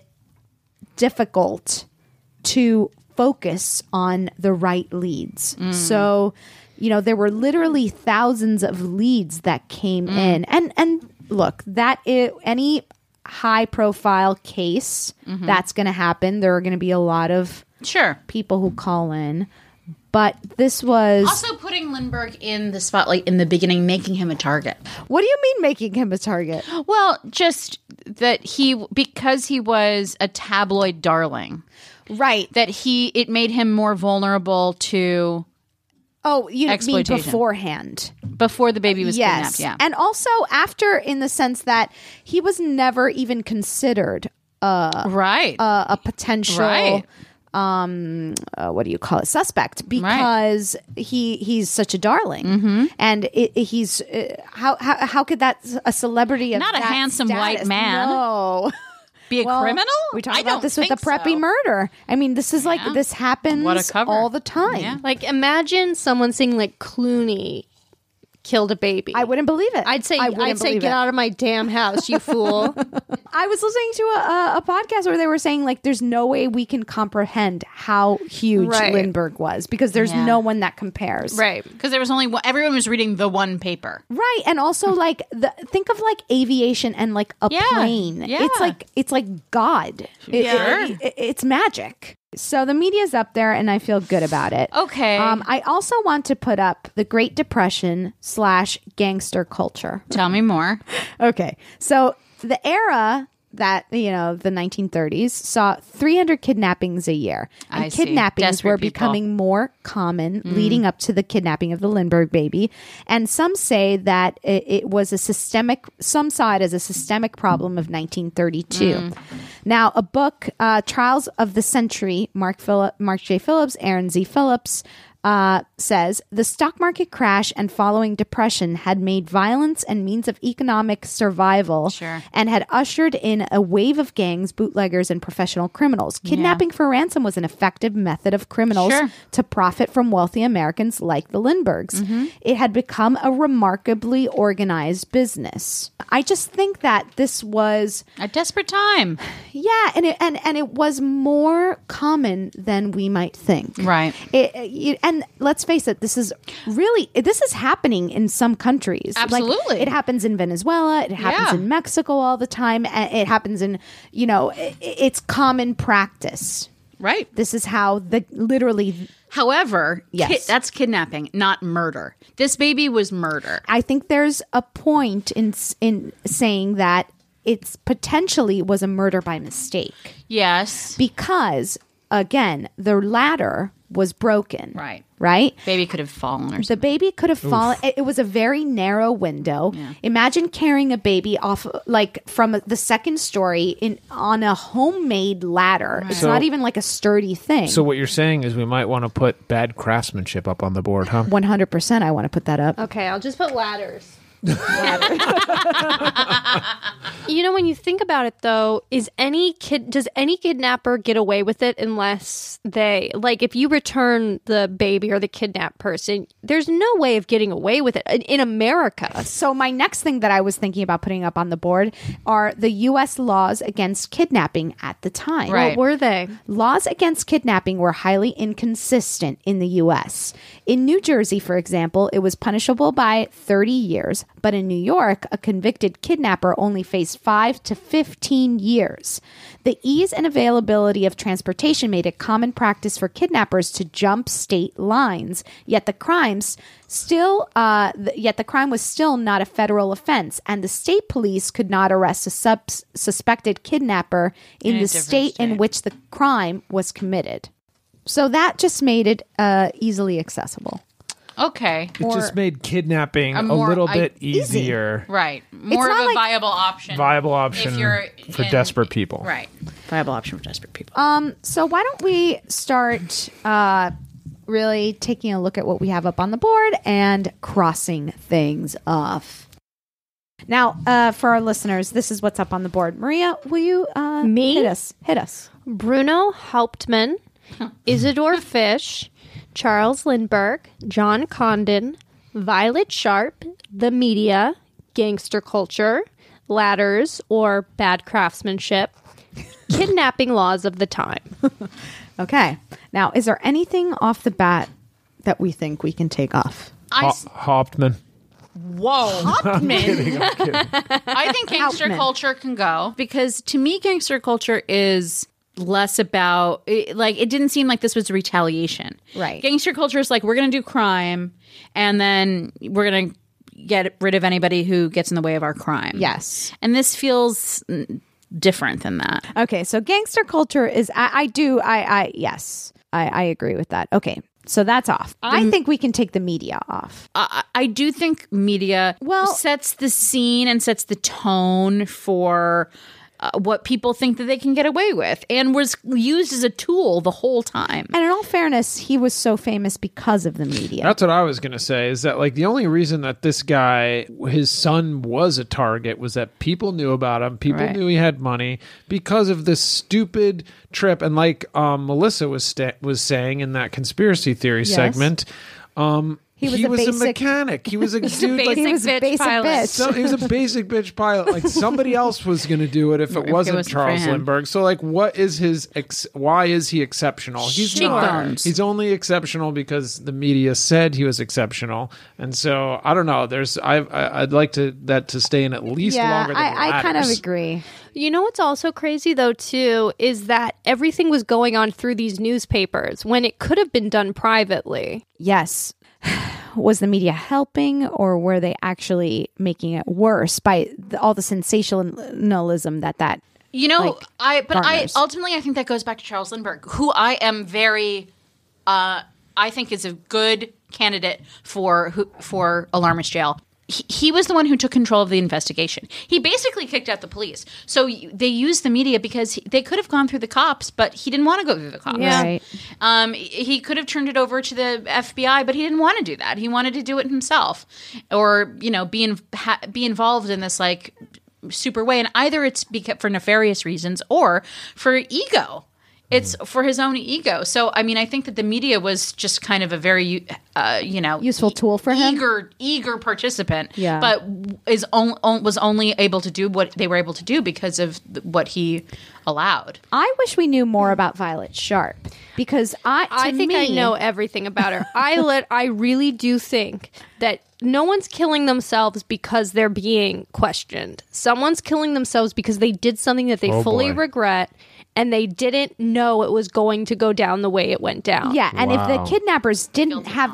[SPEAKER 6] difficult to focus on the right leads.
[SPEAKER 12] Mm.
[SPEAKER 6] So, you know, there were literally thousands of leads that came
[SPEAKER 12] Mm.
[SPEAKER 6] in. And and look, that is, any high profile case
[SPEAKER 12] Mhm.
[SPEAKER 6] that's going to happen. There are going to be a lot of
[SPEAKER 12] Sure.
[SPEAKER 6] people who call in. But this was
[SPEAKER 12] Also, putting Lindbergh in the spotlight in the beginning, making him a target.
[SPEAKER 6] What do you mean making him a target?
[SPEAKER 12] Well, just that he, because he was a tabloid darling,
[SPEAKER 6] right?
[SPEAKER 12] That he, it made him more vulnerable to.
[SPEAKER 6] Oh, you mean
[SPEAKER 12] exploitation.
[SPEAKER 6] beforehand?
[SPEAKER 12] Before the baby was
[SPEAKER 6] yes.
[SPEAKER 12] kidnapped, yeah.
[SPEAKER 6] And also after, in the sense that he was never even considered uh,
[SPEAKER 12] right.
[SPEAKER 6] uh, a potential
[SPEAKER 12] Right.
[SPEAKER 6] um uh, what do you call it, suspect, because he he's such a darling.
[SPEAKER 12] Mm-hmm.
[SPEAKER 6] And it, it- he's uh, how, how how could that a celebrity of
[SPEAKER 12] Not a
[SPEAKER 6] that
[SPEAKER 12] handsome white
[SPEAKER 6] status-
[SPEAKER 12] man.
[SPEAKER 6] no
[SPEAKER 12] Be a
[SPEAKER 6] Well,
[SPEAKER 12] criminal?
[SPEAKER 6] We talk
[SPEAKER 12] I
[SPEAKER 6] about
[SPEAKER 12] don't
[SPEAKER 6] this with the
[SPEAKER 12] think
[SPEAKER 6] preppy
[SPEAKER 12] so.
[SPEAKER 6] murder. I mean, this is like
[SPEAKER 16] Yeah.
[SPEAKER 6] this happens
[SPEAKER 16] What a cover.
[SPEAKER 6] all the time.
[SPEAKER 16] Like, imagine someone saying like Clooney killed a baby.
[SPEAKER 6] I wouldn't believe it.
[SPEAKER 16] I'd say,
[SPEAKER 6] I
[SPEAKER 16] I'd
[SPEAKER 6] wouldn't
[SPEAKER 16] say,
[SPEAKER 6] believe
[SPEAKER 16] get
[SPEAKER 6] it.
[SPEAKER 16] out of my damn house, you fool.
[SPEAKER 6] I was listening to a, a, a podcast where they were saying like, there's no way we can comprehend how huge
[SPEAKER 12] Right.
[SPEAKER 6] Lindbergh was, because there's
[SPEAKER 12] Yeah.
[SPEAKER 6] no one that compares.
[SPEAKER 12] Right. Because there was only one, everyone was reading the one paper.
[SPEAKER 6] Right. And also like the think of like aviation and like a
[SPEAKER 12] Yeah.
[SPEAKER 6] plane.
[SPEAKER 12] Yeah.
[SPEAKER 6] It's like it's like God. It-
[SPEAKER 12] Sure.
[SPEAKER 6] it- it- it's magic. So the media's up there and I feel good about it.
[SPEAKER 12] Okay.
[SPEAKER 6] Um, I also want to put up the Great Depression slash gangster culture.
[SPEAKER 12] Tell me more.
[SPEAKER 6] Okay. So the era that, you know, the nineteen thirties saw three hundred kidnappings a year. And
[SPEAKER 12] I see.
[SPEAKER 6] kidnappings
[SPEAKER 12] Desperate
[SPEAKER 6] were
[SPEAKER 12] people.
[SPEAKER 6] becoming more common
[SPEAKER 12] Mm.
[SPEAKER 6] leading up to the kidnapping of the Lindbergh baby. And some say that it, it was a systemic, some saw it as a systemic problem of nineteen thirty-two.
[SPEAKER 12] Mm.
[SPEAKER 6] Now, a book, uh, Trials of the Century, Mark, Phillip, Mark J. Phillips, Aaron Z. Phillips, uh, says the stock market crash and following depression had made violence and means of economic survival
[SPEAKER 12] Sure.
[SPEAKER 6] and had ushered in a wave of gangs, bootleggers, and professional criminals. Kidnapping for ransom was an effective method of criminals
[SPEAKER 12] Sure.
[SPEAKER 6] to profit from wealthy Americans like the Lindberghs.
[SPEAKER 12] Mm-hmm.
[SPEAKER 6] It had become a remarkably organized business. I just think that this was
[SPEAKER 12] a desperate time.
[SPEAKER 6] Yeah, and it and, and it was more common than we might think.
[SPEAKER 12] Right.
[SPEAKER 6] It, it, and let's face it, this is really this is happening in some countries. Like,
[SPEAKER 12] Absolutely.
[SPEAKER 6] it happens in Venezuela. It happens
[SPEAKER 12] Yeah.
[SPEAKER 6] in Mexico all the time. and It happens in you know it, it's common practice.
[SPEAKER 12] Right.
[SPEAKER 6] This is how the literally.
[SPEAKER 12] However,
[SPEAKER 6] Yes.
[SPEAKER 12] ki- that's kidnapping, not murder. This baby was murder.
[SPEAKER 6] I think there's a point in s- in saying that it's potentially was a murder by mistake.
[SPEAKER 12] Yes.
[SPEAKER 6] Because again, the latter
[SPEAKER 8] was broken.
[SPEAKER 12] Right.
[SPEAKER 8] Right?
[SPEAKER 12] Baby could have fallen or something.
[SPEAKER 8] The baby could have fallen. It, it was a very narrow window.
[SPEAKER 12] Yeah.
[SPEAKER 8] Imagine carrying a baby off, like from the second story in on a homemade ladder.
[SPEAKER 14] Right.
[SPEAKER 8] It's
[SPEAKER 14] So-
[SPEAKER 8] not even like a sturdy thing.
[SPEAKER 14] So what you're saying is we might want to put bad craftsmanship up on the board, huh?
[SPEAKER 8] one hundred percent I want to put that up.
[SPEAKER 13] Okay, I'll just put ladders. You know, when you think about it, though, is any kid does any kidnapper get away with it unless they like if you return the baby or the kidnapped person? There's no way of getting away with it in, in America.
[SPEAKER 8] So my next thing that I was thinking about putting up on the board are the U S laws against kidnapping at the time.
[SPEAKER 13] What were they?
[SPEAKER 8] Laws against kidnapping were highly inconsistent in the U S. In New Jersey, for example, it was punishable by thirty years, but in New York, a convicted kidnapper only faced five to fifteen years. The ease and availability of transportation made it common practice for kidnappers to jump state lines, yet the crimes still uh, th- yet the crime was still not a federal offense, and the state police could not arrest a sub- suspected kidnapper in,
[SPEAKER 12] In a
[SPEAKER 8] the
[SPEAKER 12] different
[SPEAKER 8] state, in which the crime was committed. So that just made it uh, easily accessible.
[SPEAKER 12] Okay.
[SPEAKER 14] It just made kidnapping
[SPEAKER 12] A
[SPEAKER 14] a,
[SPEAKER 12] more-
[SPEAKER 14] little
[SPEAKER 12] I-
[SPEAKER 14] bit
[SPEAKER 12] Easy.
[SPEAKER 14] easier.
[SPEAKER 12] Right. More of
[SPEAKER 8] not
[SPEAKER 12] a
[SPEAKER 8] like-
[SPEAKER 12] viable option.
[SPEAKER 14] Viable option
[SPEAKER 12] If you're
[SPEAKER 14] for
[SPEAKER 12] in-
[SPEAKER 14] desperate people.
[SPEAKER 12] Right. Viable option for desperate people.
[SPEAKER 8] Um, so why don't we start uh, really taking a look at what we have up on the board and crossing things off. Now, uh, for our listeners, this is what's up on the board. Maria, will you uh,
[SPEAKER 13] Me?
[SPEAKER 8] hit us? Hit us.
[SPEAKER 13] Bruno Hauptmann, Isidore Fish, Charles Lindbergh, John Condon, Violet Sharp, The Media, Gangster Culture, Ladders or Bad Craftsmanship, Kidnapping Laws of the Time.
[SPEAKER 8] Okay. Now, is there anything off the bat that we think we can take off?
[SPEAKER 12] I s-
[SPEAKER 14] Hauptmann.
[SPEAKER 12] Whoa.
[SPEAKER 14] I'm kidding, I'm kidding.
[SPEAKER 12] I think gangster
[SPEAKER 8] Hauptmann.
[SPEAKER 12] culture can go because to me, gangster culture is less about it, like it didn't seem like this was retaliation.
[SPEAKER 8] Right.
[SPEAKER 12] Gangster culture is like we're going to do crime and then we're going to get rid of anybody who gets in the way of our crime.
[SPEAKER 8] Yes.
[SPEAKER 12] And this feels mm, different than that.
[SPEAKER 8] Okay, so gangster culture is, I, I do, I, I, yes, I, I agree with that. Okay, so that's off. I think we can take the media off.
[SPEAKER 12] I, I do think media
[SPEAKER 8] Well-
[SPEAKER 12] sets the scene and sets the tone for uh, what people think that they can get away with and was used as a tool the whole time.
[SPEAKER 8] And in all fairness, he was so famous because of the media.
[SPEAKER 14] That's what I was going to say, is that like the only reason that this guy, his son was a target was that people knew about him. People
[SPEAKER 12] Right.
[SPEAKER 14] knew he had money because of this stupid trip. And like um, Melissa was sta- was saying in that conspiracy theory
[SPEAKER 8] Yes.
[SPEAKER 14] segment, um,
[SPEAKER 8] He
[SPEAKER 14] he
[SPEAKER 8] was
[SPEAKER 14] was,
[SPEAKER 8] a
[SPEAKER 14] a,
[SPEAKER 8] basic-
[SPEAKER 14] mechanic. He was a
[SPEAKER 13] He's a
[SPEAKER 14] dude like
[SPEAKER 13] basic
[SPEAKER 8] he was a
[SPEAKER 13] bitch
[SPEAKER 8] basic
[SPEAKER 13] pilot.
[SPEAKER 8] bitch.
[SPEAKER 14] so, he was a basic bitch pilot. Like somebody else was going to do it if it
[SPEAKER 12] If it
[SPEAKER 14] wasn't
[SPEAKER 12] wasn't for
[SPEAKER 14] Charles
[SPEAKER 12] him.
[SPEAKER 14] Lindbergh. So like, what is his? Ex- why is he exceptional? He's
[SPEAKER 12] Sure.
[SPEAKER 14] not.
[SPEAKER 12] Cheekbones.
[SPEAKER 14] He's only exceptional because the media said he was exceptional. And so I don't know. There's I, I I'd like to that to stay in at least
[SPEAKER 8] yeah,
[SPEAKER 14] longer than
[SPEAKER 8] I, I kind of
[SPEAKER 14] Ladders.
[SPEAKER 8] agree.
[SPEAKER 13] You know what's also crazy, though, too, is that everything was going on through these newspapers when it could have been done privately.
[SPEAKER 8] Yes. Was the media helping, or were they actually making it worse by the, all the sensationalism that that?
[SPEAKER 12] You know,
[SPEAKER 8] like,
[SPEAKER 12] I but
[SPEAKER 8] garners.
[SPEAKER 12] I ultimately I think that goes back to Charles Lindbergh, who I am very uh I think is a good candidate for who, for alarmist jail. He, he was the one who took control of the investigation. He basically kicked out the police. So y- they used the media because he, they could have gone through the cops, but he didn't want to go through the cops.
[SPEAKER 8] Yeah. Right.
[SPEAKER 12] Um, he could have turned it over to the F B I, but he didn't want to do that. He wanted to do it himself, or you know, be in, ha, be involved in this like super way. And either it's beca- for nefarious reasons or for ego. It's for his own ego. So, I mean, I think that the media was just kind of a very, uh, you know,
[SPEAKER 8] Useful tool for him?
[SPEAKER 12] eager, eager participant.
[SPEAKER 8] Yeah.
[SPEAKER 12] but is on, on, was only able to do what they were able to do because of th- what he allowed.
[SPEAKER 8] I wish we knew more about Violet Sharp, because I, to
[SPEAKER 13] I think
[SPEAKER 8] me,
[SPEAKER 13] I know everything about her. I let I really do think that no one's killing themselves because they're being questioned. Someone's killing themselves because they did something that they
[SPEAKER 14] Oh,
[SPEAKER 13] fully
[SPEAKER 14] boy.
[SPEAKER 13] regret and they didn't know it was going to go down the way it went down.
[SPEAKER 8] Yeah, and if
[SPEAKER 14] Wow.
[SPEAKER 8] the kidnappers didn't have the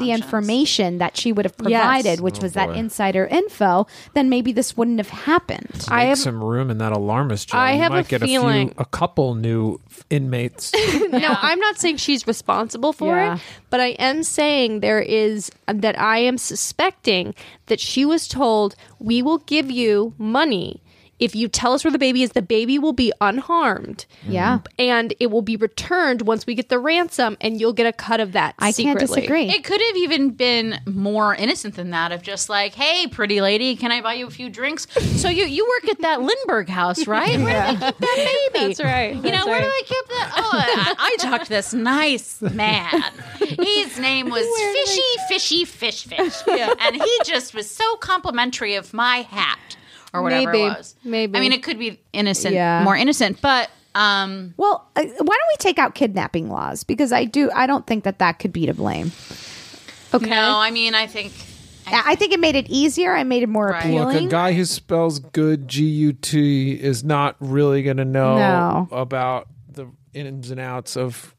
[SPEAKER 8] the information that she would have provided,
[SPEAKER 14] Yes.
[SPEAKER 8] which
[SPEAKER 14] Oh,
[SPEAKER 8] was that
[SPEAKER 14] boy.
[SPEAKER 8] insider info, then maybe this wouldn't have happened.
[SPEAKER 14] Make have some room in that alarmist jail.
[SPEAKER 13] I
[SPEAKER 14] You
[SPEAKER 13] have a
[SPEAKER 14] might get
[SPEAKER 13] feeling-
[SPEAKER 14] a few, a couple new inmates.
[SPEAKER 13] No, I'm not saying she's responsible for
[SPEAKER 8] Yeah.
[SPEAKER 13] it, but I am saying there is that I am suspecting that she was told, we will give you money if you tell us where the baby is. The baby will be unharmed.
[SPEAKER 8] Yeah.
[SPEAKER 13] And it will be returned once we get the ransom, and you'll get a cut of that.
[SPEAKER 8] I can't
[SPEAKER 13] secretly.
[SPEAKER 8] disagree.
[SPEAKER 12] It could have even been more innocent than that, of just like, hey, pretty lady, can I buy you a few drinks? So you you work at that Lindbergh house, right? Where do they keep that baby?
[SPEAKER 13] That's right.
[SPEAKER 12] You
[SPEAKER 13] That's
[SPEAKER 12] know, where
[SPEAKER 13] right.
[SPEAKER 12] do they keep that? Oh, I, I talked to this nice man. His name was Fishy, Fishy, Fish, Fish.
[SPEAKER 13] Yeah.
[SPEAKER 12] And he just was so complimentary of my hat. Or whatever
[SPEAKER 13] Maybe.
[SPEAKER 12] it was.
[SPEAKER 13] Maybe.
[SPEAKER 12] I mean, it could be innocent,
[SPEAKER 8] Yeah.
[SPEAKER 12] more innocent, but um,
[SPEAKER 8] Well, uh, why don't we take out kidnapping laws? Because I do, I don't think that that could be to blame.
[SPEAKER 13] Okay.
[SPEAKER 12] no, I mean, I think
[SPEAKER 8] I, I think it made it easier. I made it more
[SPEAKER 12] Right.
[SPEAKER 14] Look, a
[SPEAKER 8] appealing.
[SPEAKER 14] guy who spells good G U T is not really going to know
[SPEAKER 8] No.
[SPEAKER 14] about the ins and outs of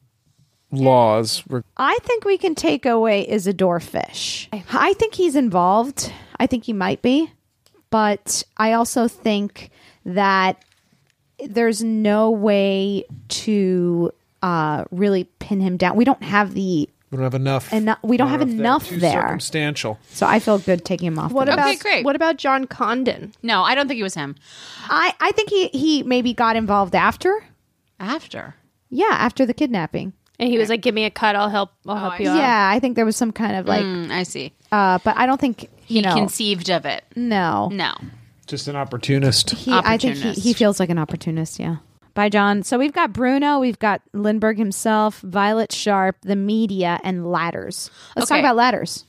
[SPEAKER 14] laws. We're-
[SPEAKER 8] I think we can take away Isidore Fish. I think he's involved. I think he might be. But I also think that there's no way to uh, really pin him down. We don't have the
[SPEAKER 14] We don't have enough.
[SPEAKER 8] eno- we don't have
[SPEAKER 14] there.
[SPEAKER 8] enough
[SPEAKER 14] Too
[SPEAKER 8] there.
[SPEAKER 14] circumstantial.
[SPEAKER 8] So I feel good taking him off.
[SPEAKER 13] What
[SPEAKER 8] the
[SPEAKER 13] about
[SPEAKER 8] list.
[SPEAKER 12] great.
[SPEAKER 13] what about John Condon?
[SPEAKER 12] no, I don't think it was him.
[SPEAKER 8] I, I think he, he maybe got involved after.
[SPEAKER 12] After.
[SPEAKER 8] Yeah, after the kidnapping.
[SPEAKER 13] And he was like, "Give me a cut. I'll help. I'll help
[SPEAKER 12] I
[SPEAKER 13] you
[SPEAKER 12] see.
[SPEAKER 13] out."
[SPEAKER 8] Yeah, I think there was some kind of like,
[SPEAKER 12] Mm, I see.
[SPEAKER 8] uh, but I don't think, you
[SPEAKER 12] He
[SPEAKER 8] know,
[SPEAKER 12] conceived of it.
[SPEAKER 8] no.
[SPEAKER 12] No.
[SPEAKER 14] Just an opportunist.
[SPEAKER 8] He, I think he, he
[SPEAKER 12] Opportunist.
[SPEAKER 8] feels like an opportunist, yeah. Bye, John. So we've got Bruno, we've got Lindbergh himself, Violet Sharp, the media, and ladders. Let's talk
[SPEAKER 12] Okay.
[SPEAKER 8] about ladders.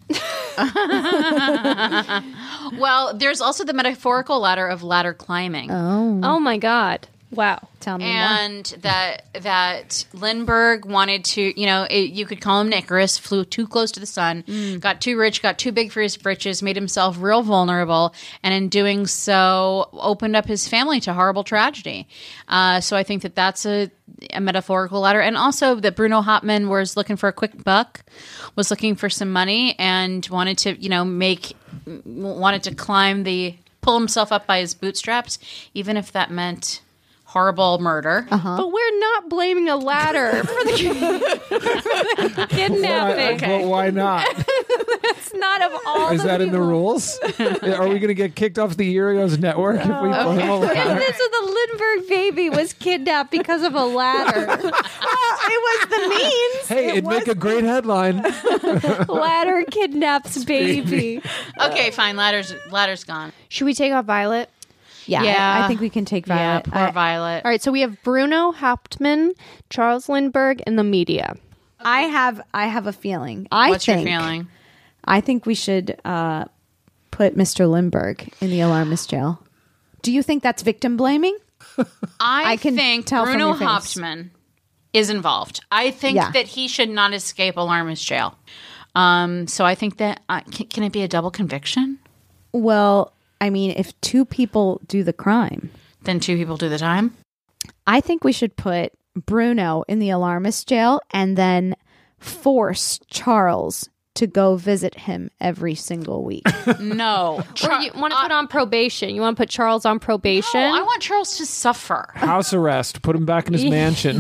[SPEAKER 12] Well, there's also the metaphorical ladder of ladder climbing.
[SPEAKER 8] Oh.
[SPEAKER 13] Oh my God! Wow.
[SPEAKER 8] Tell me more.
[SPEAKER 12] And that that Lindbergh wanted to, you know, it, you could call him Icarus, flew too close to the sun,
[SPEAKER 8] Mm.
[SPEAKER 12] got too rich, got too big for his britches, made himself real vulnerable, and in doing so, opened up his family to horrible tragedy. Uh, so I think that that's a, a metaphorical ladder, and also that Bruno Hauptmann was looking for a quick buck, was looking for some money, and wanted to, you know, make wanted to climb the pull himself up by his bootstraps, even if that meant horrible murder.
[SPEAKER 8] Uh-huh.
[SPEAKER 13] But we're not blaming a ladder for the, for the kidnapping.
[SPEAKER 14] Why, well, why not?
[SPEAKER 13] It's not of all.
[SPEAKER 14] Is
[SPEAKER 13] the
[SPEAKER 14] that in the
[SPEAKER 13] people.
[SPEAKER 14] rules? Are we going to get kicked off the Erios network if we blame a
[SPEAKER 13] And
[SPEAKER 14] ladder?
[SPEAKER 13] this is the Lindbergh baby was kidnapped because of a ladder.
[SPEAKER 8] Well, it was the means.
[SPEAKER 14] Hey, it'd make a great headline.
[SPEAKER 13] Ladder kidnaps baby.
[SPEAKER 12] Okay, fine. Ladder's ladder's gone.
[SPEAKER 13] Should we take off Violet?
[SPEAKER 8] Yeah,
[SPEAKER 12] Yeah.
[SPEAKER 8] I, I think we can take
[SPEAKER 12] Yeah,
[SPEAKER 8] Violet.
[SPEAKER 12] poor
[SPEAKER 8] I,
[SPEAKER 12] Violet.
[SPEAKER 13] All right, so we have Bruno Hauptmann, Charles Lindbergh, and the media.
[SPEAKER 8] I have I have a feeling. I
[SPEAKER 12] What's
[SPEAKER 8] think,
[SPEAKER 12] your feeling?
[SPEAKER 8] I think we should uh, put Mister Lindbergh in the alarmist jail. Do you think that's victim blaming?
[SPEAKER 12] I,
[SPEAKER 8] I can
[SPEAKER 12] think
[SPEAKER 8] tell from
[SPEAKER 12] Bruno
[SPEAKER 8] your face.
[SPEAKER 12] Hauptmann is involved. I think
[SPEAKER 8] Yeah.
[SPEAKER 12] that he should not escape alarmist jail. Um, so I think that uh, can, can it be a double conviction?
[SPEAKER 8] Well, I mean, if two people do the crime,
[SPEAKER 12] Then two people do the time.
[SPEAKER 8] I think we should put Bruno in the alarmist jail and then force Charles to go visit him every single week.
[SPEAKER 12] No,
[SPEAKER 13] Or you want to put on probation? You want to put Charles on probation?
[SPEAKER 12] No, I want Charles to suffer.
[SPEAKER 14] House arrest. Put him back in his mansion.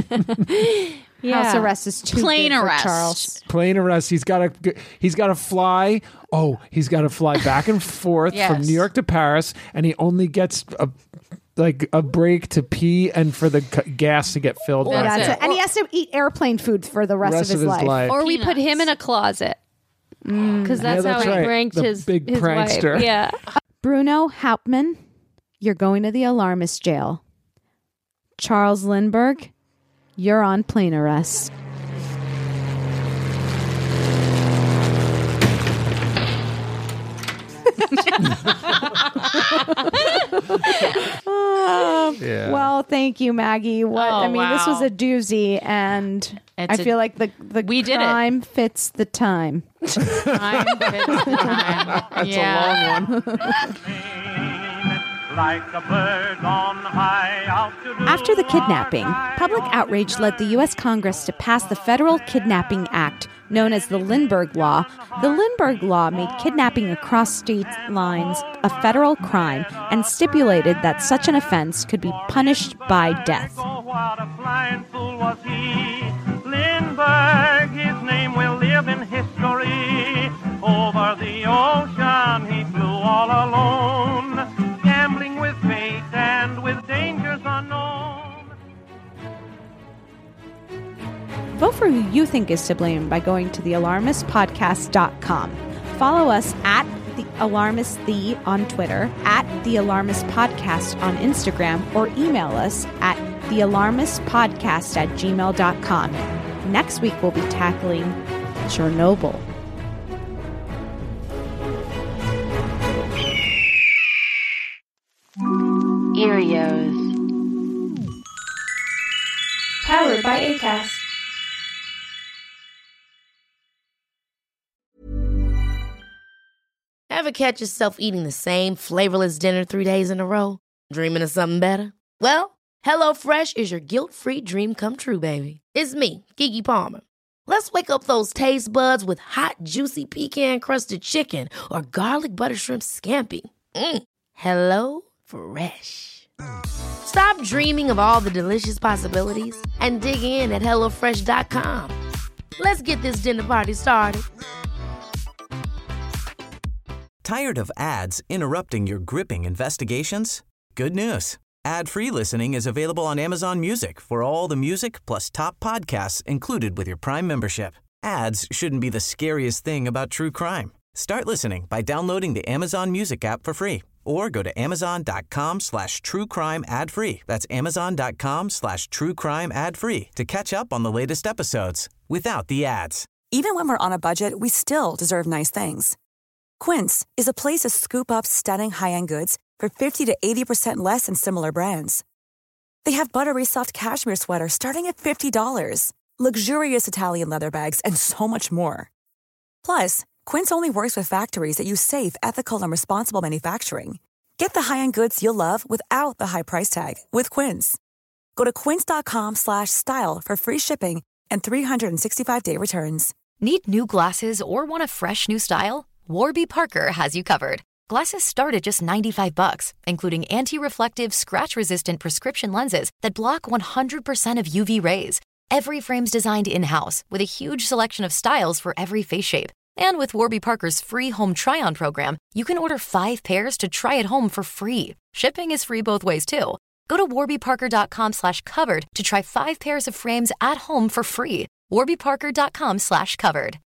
[SPEAKER 13] Yeah.
[SPEAKER 8] House arrest is too
[SPEAKER 12] Plain
[SPEAKER 8] good
[SPEAKER 12] arrest.
[SPEAKER 8] for Charles.
[SPEAKER 14] Plane arrest. He's got to. He's got to fly. Oh, he's got to fly back and forth
[SPEAKER 12] Yes.
[SPEAKER 14] from New York to Paris, and he only gets a like a break to pee and for the c- gas to get filled.
[SPEAKER 12] Well,
[SPEAKER 14] back
[SPEAKER 8] That's
[SPEAKER 14] up.
[SPEAKER 8] it. And he has to eat airplane food for the rest,
[SPEAKER 14] Rest
[SPEAKER 8] of his, life.
[SPEAKER 13] Or we put
[SPEAKER 12] Peanuts.
[SPEAKER 13] him in a closet. Because that's,
[SPEAKER 14] Yeah, that's
[SPEAKER 13] how he
[SPEAKER 14] right.
[SPEAKER 13] ranked
[SPEAKER 14] The
[SPEAKER 13] his
[SPEAKER 14] big
[SPEAKER 13] his
[SPEAKER 14] prankster.
[SPEAKER 13] wife. Yeah.
[SPEAKER 8] Bruno Hauptmann, you're going to the alarmist jail. Charles Lindbergh, you're on plane arrest. Oh,
[SPEAKER 14] Yeah.
[SPEAKER 8] Well, thank you, Maggie. What
[SPEAKER 12] Oh,
[SPEAKER 8] I mean, this was
[SPEAKER 12] wow.
[SPEAKER 8] a doozy, and
[SPEAKER 12] It's
[SPEAKER 8] I
[SPEAKER 12] a-
[SPEAKER 8] feel like the the
[SPEAKER 12] We did it.
[SPEAKER 8] crime fits the time.
[SPEAKER 12] Time fits the time.
[SPEAKER 14] That's
[SPEAKER 12] yeah.
[SPEAKER 14] a long one.
[SPEAKER 18] like the birds on high out to do.
[SPEAKER 6] After the kidnapping, public outrage led the U S Congress to pass the Federal Kidnapping Act, known as the Lindbergh Law. The Lindbergh Law made kidnapping across state lines a federal crime and stipulated that such an offense could be punished by death.
[SPEAKER 18] What a flying fool was he. Lindbergh, his name will live in history. Over the ocean he flew all alone, gambling with fate and with dangers unknown.
[SPEAKER 6] Vote for who you think is to blame by going to the alarmist podcast dot com. Follow us at The Alarmist The on Twitter, at The Alarmist Podcast on Instagram, or email us at the alarmist podcast at gmail dot com. Next week we'll be tackling Chernobyl.
[SPEAKER 7] Erios.
[SPEAKER 8] Powered by Acast.
[SPEAKER 1] Ever catch yourself eating the same flavorless dinner three days in a row? Dreaming of something better? Well, HelloFresh is your guilt-free dream come true, baby. It's me, Keke Palmer. Let's wake up those taste buds with hot, juicy pecan-crusted chicken or garlic butter shrimp scampi. Mm. Hello Fresh. Stop dreaming of all the delicious possibilities and dig in at hello fresh dot com. Let's get this dinner party started.
[SPEAKER 4] Tired of ads interrupting your gripping investigations? Good news. Ad-free listening is available on Amazon Music for all the music plus top podcasts included with your Prime membership. Ads shouldn't be the scariest thing about true crime. Start listening by downloading the Amazon Music app for free or go to amazon.com slash true crime ad free. That's amazon.com slash true crime ad free to catch up on the latest episodes without the ads.
[SPEAKER 17] Even when we're on a budget, we still deserve nice things. Quince is a place to scoop up stunning high-end goods for fifty to eighty percent less than similar brands. They have buttery soft cashmere sweaters starting at fifty dollars, luxurious Italian leather bags, and so much more. Plus, Quince only works with factories that use safe, ethical, and responsible manufacturing. Get the high-end goods you'll love without the high price tag with Quince. Go to quince.com slash style for free shipping and three sixty-five day returns.
[SPEAKER 19] Need new glasses or want a fresh new style? Warby Parker has you covered. Glasses start at just ninety-five bucks, including anti-reflective, scratch-resistant prescription lenses that block one hundred percent of U V rays. Every frame's designed in-house with a huge selection of styles for every face shape. And with Warby Parker's free home try-on program, you can order five pairs to try at home for free. Shipping is free both ways, too. Go to warbyparker.com slash covered to try five pairs of frames at home for free. warbyparker.com slash covered.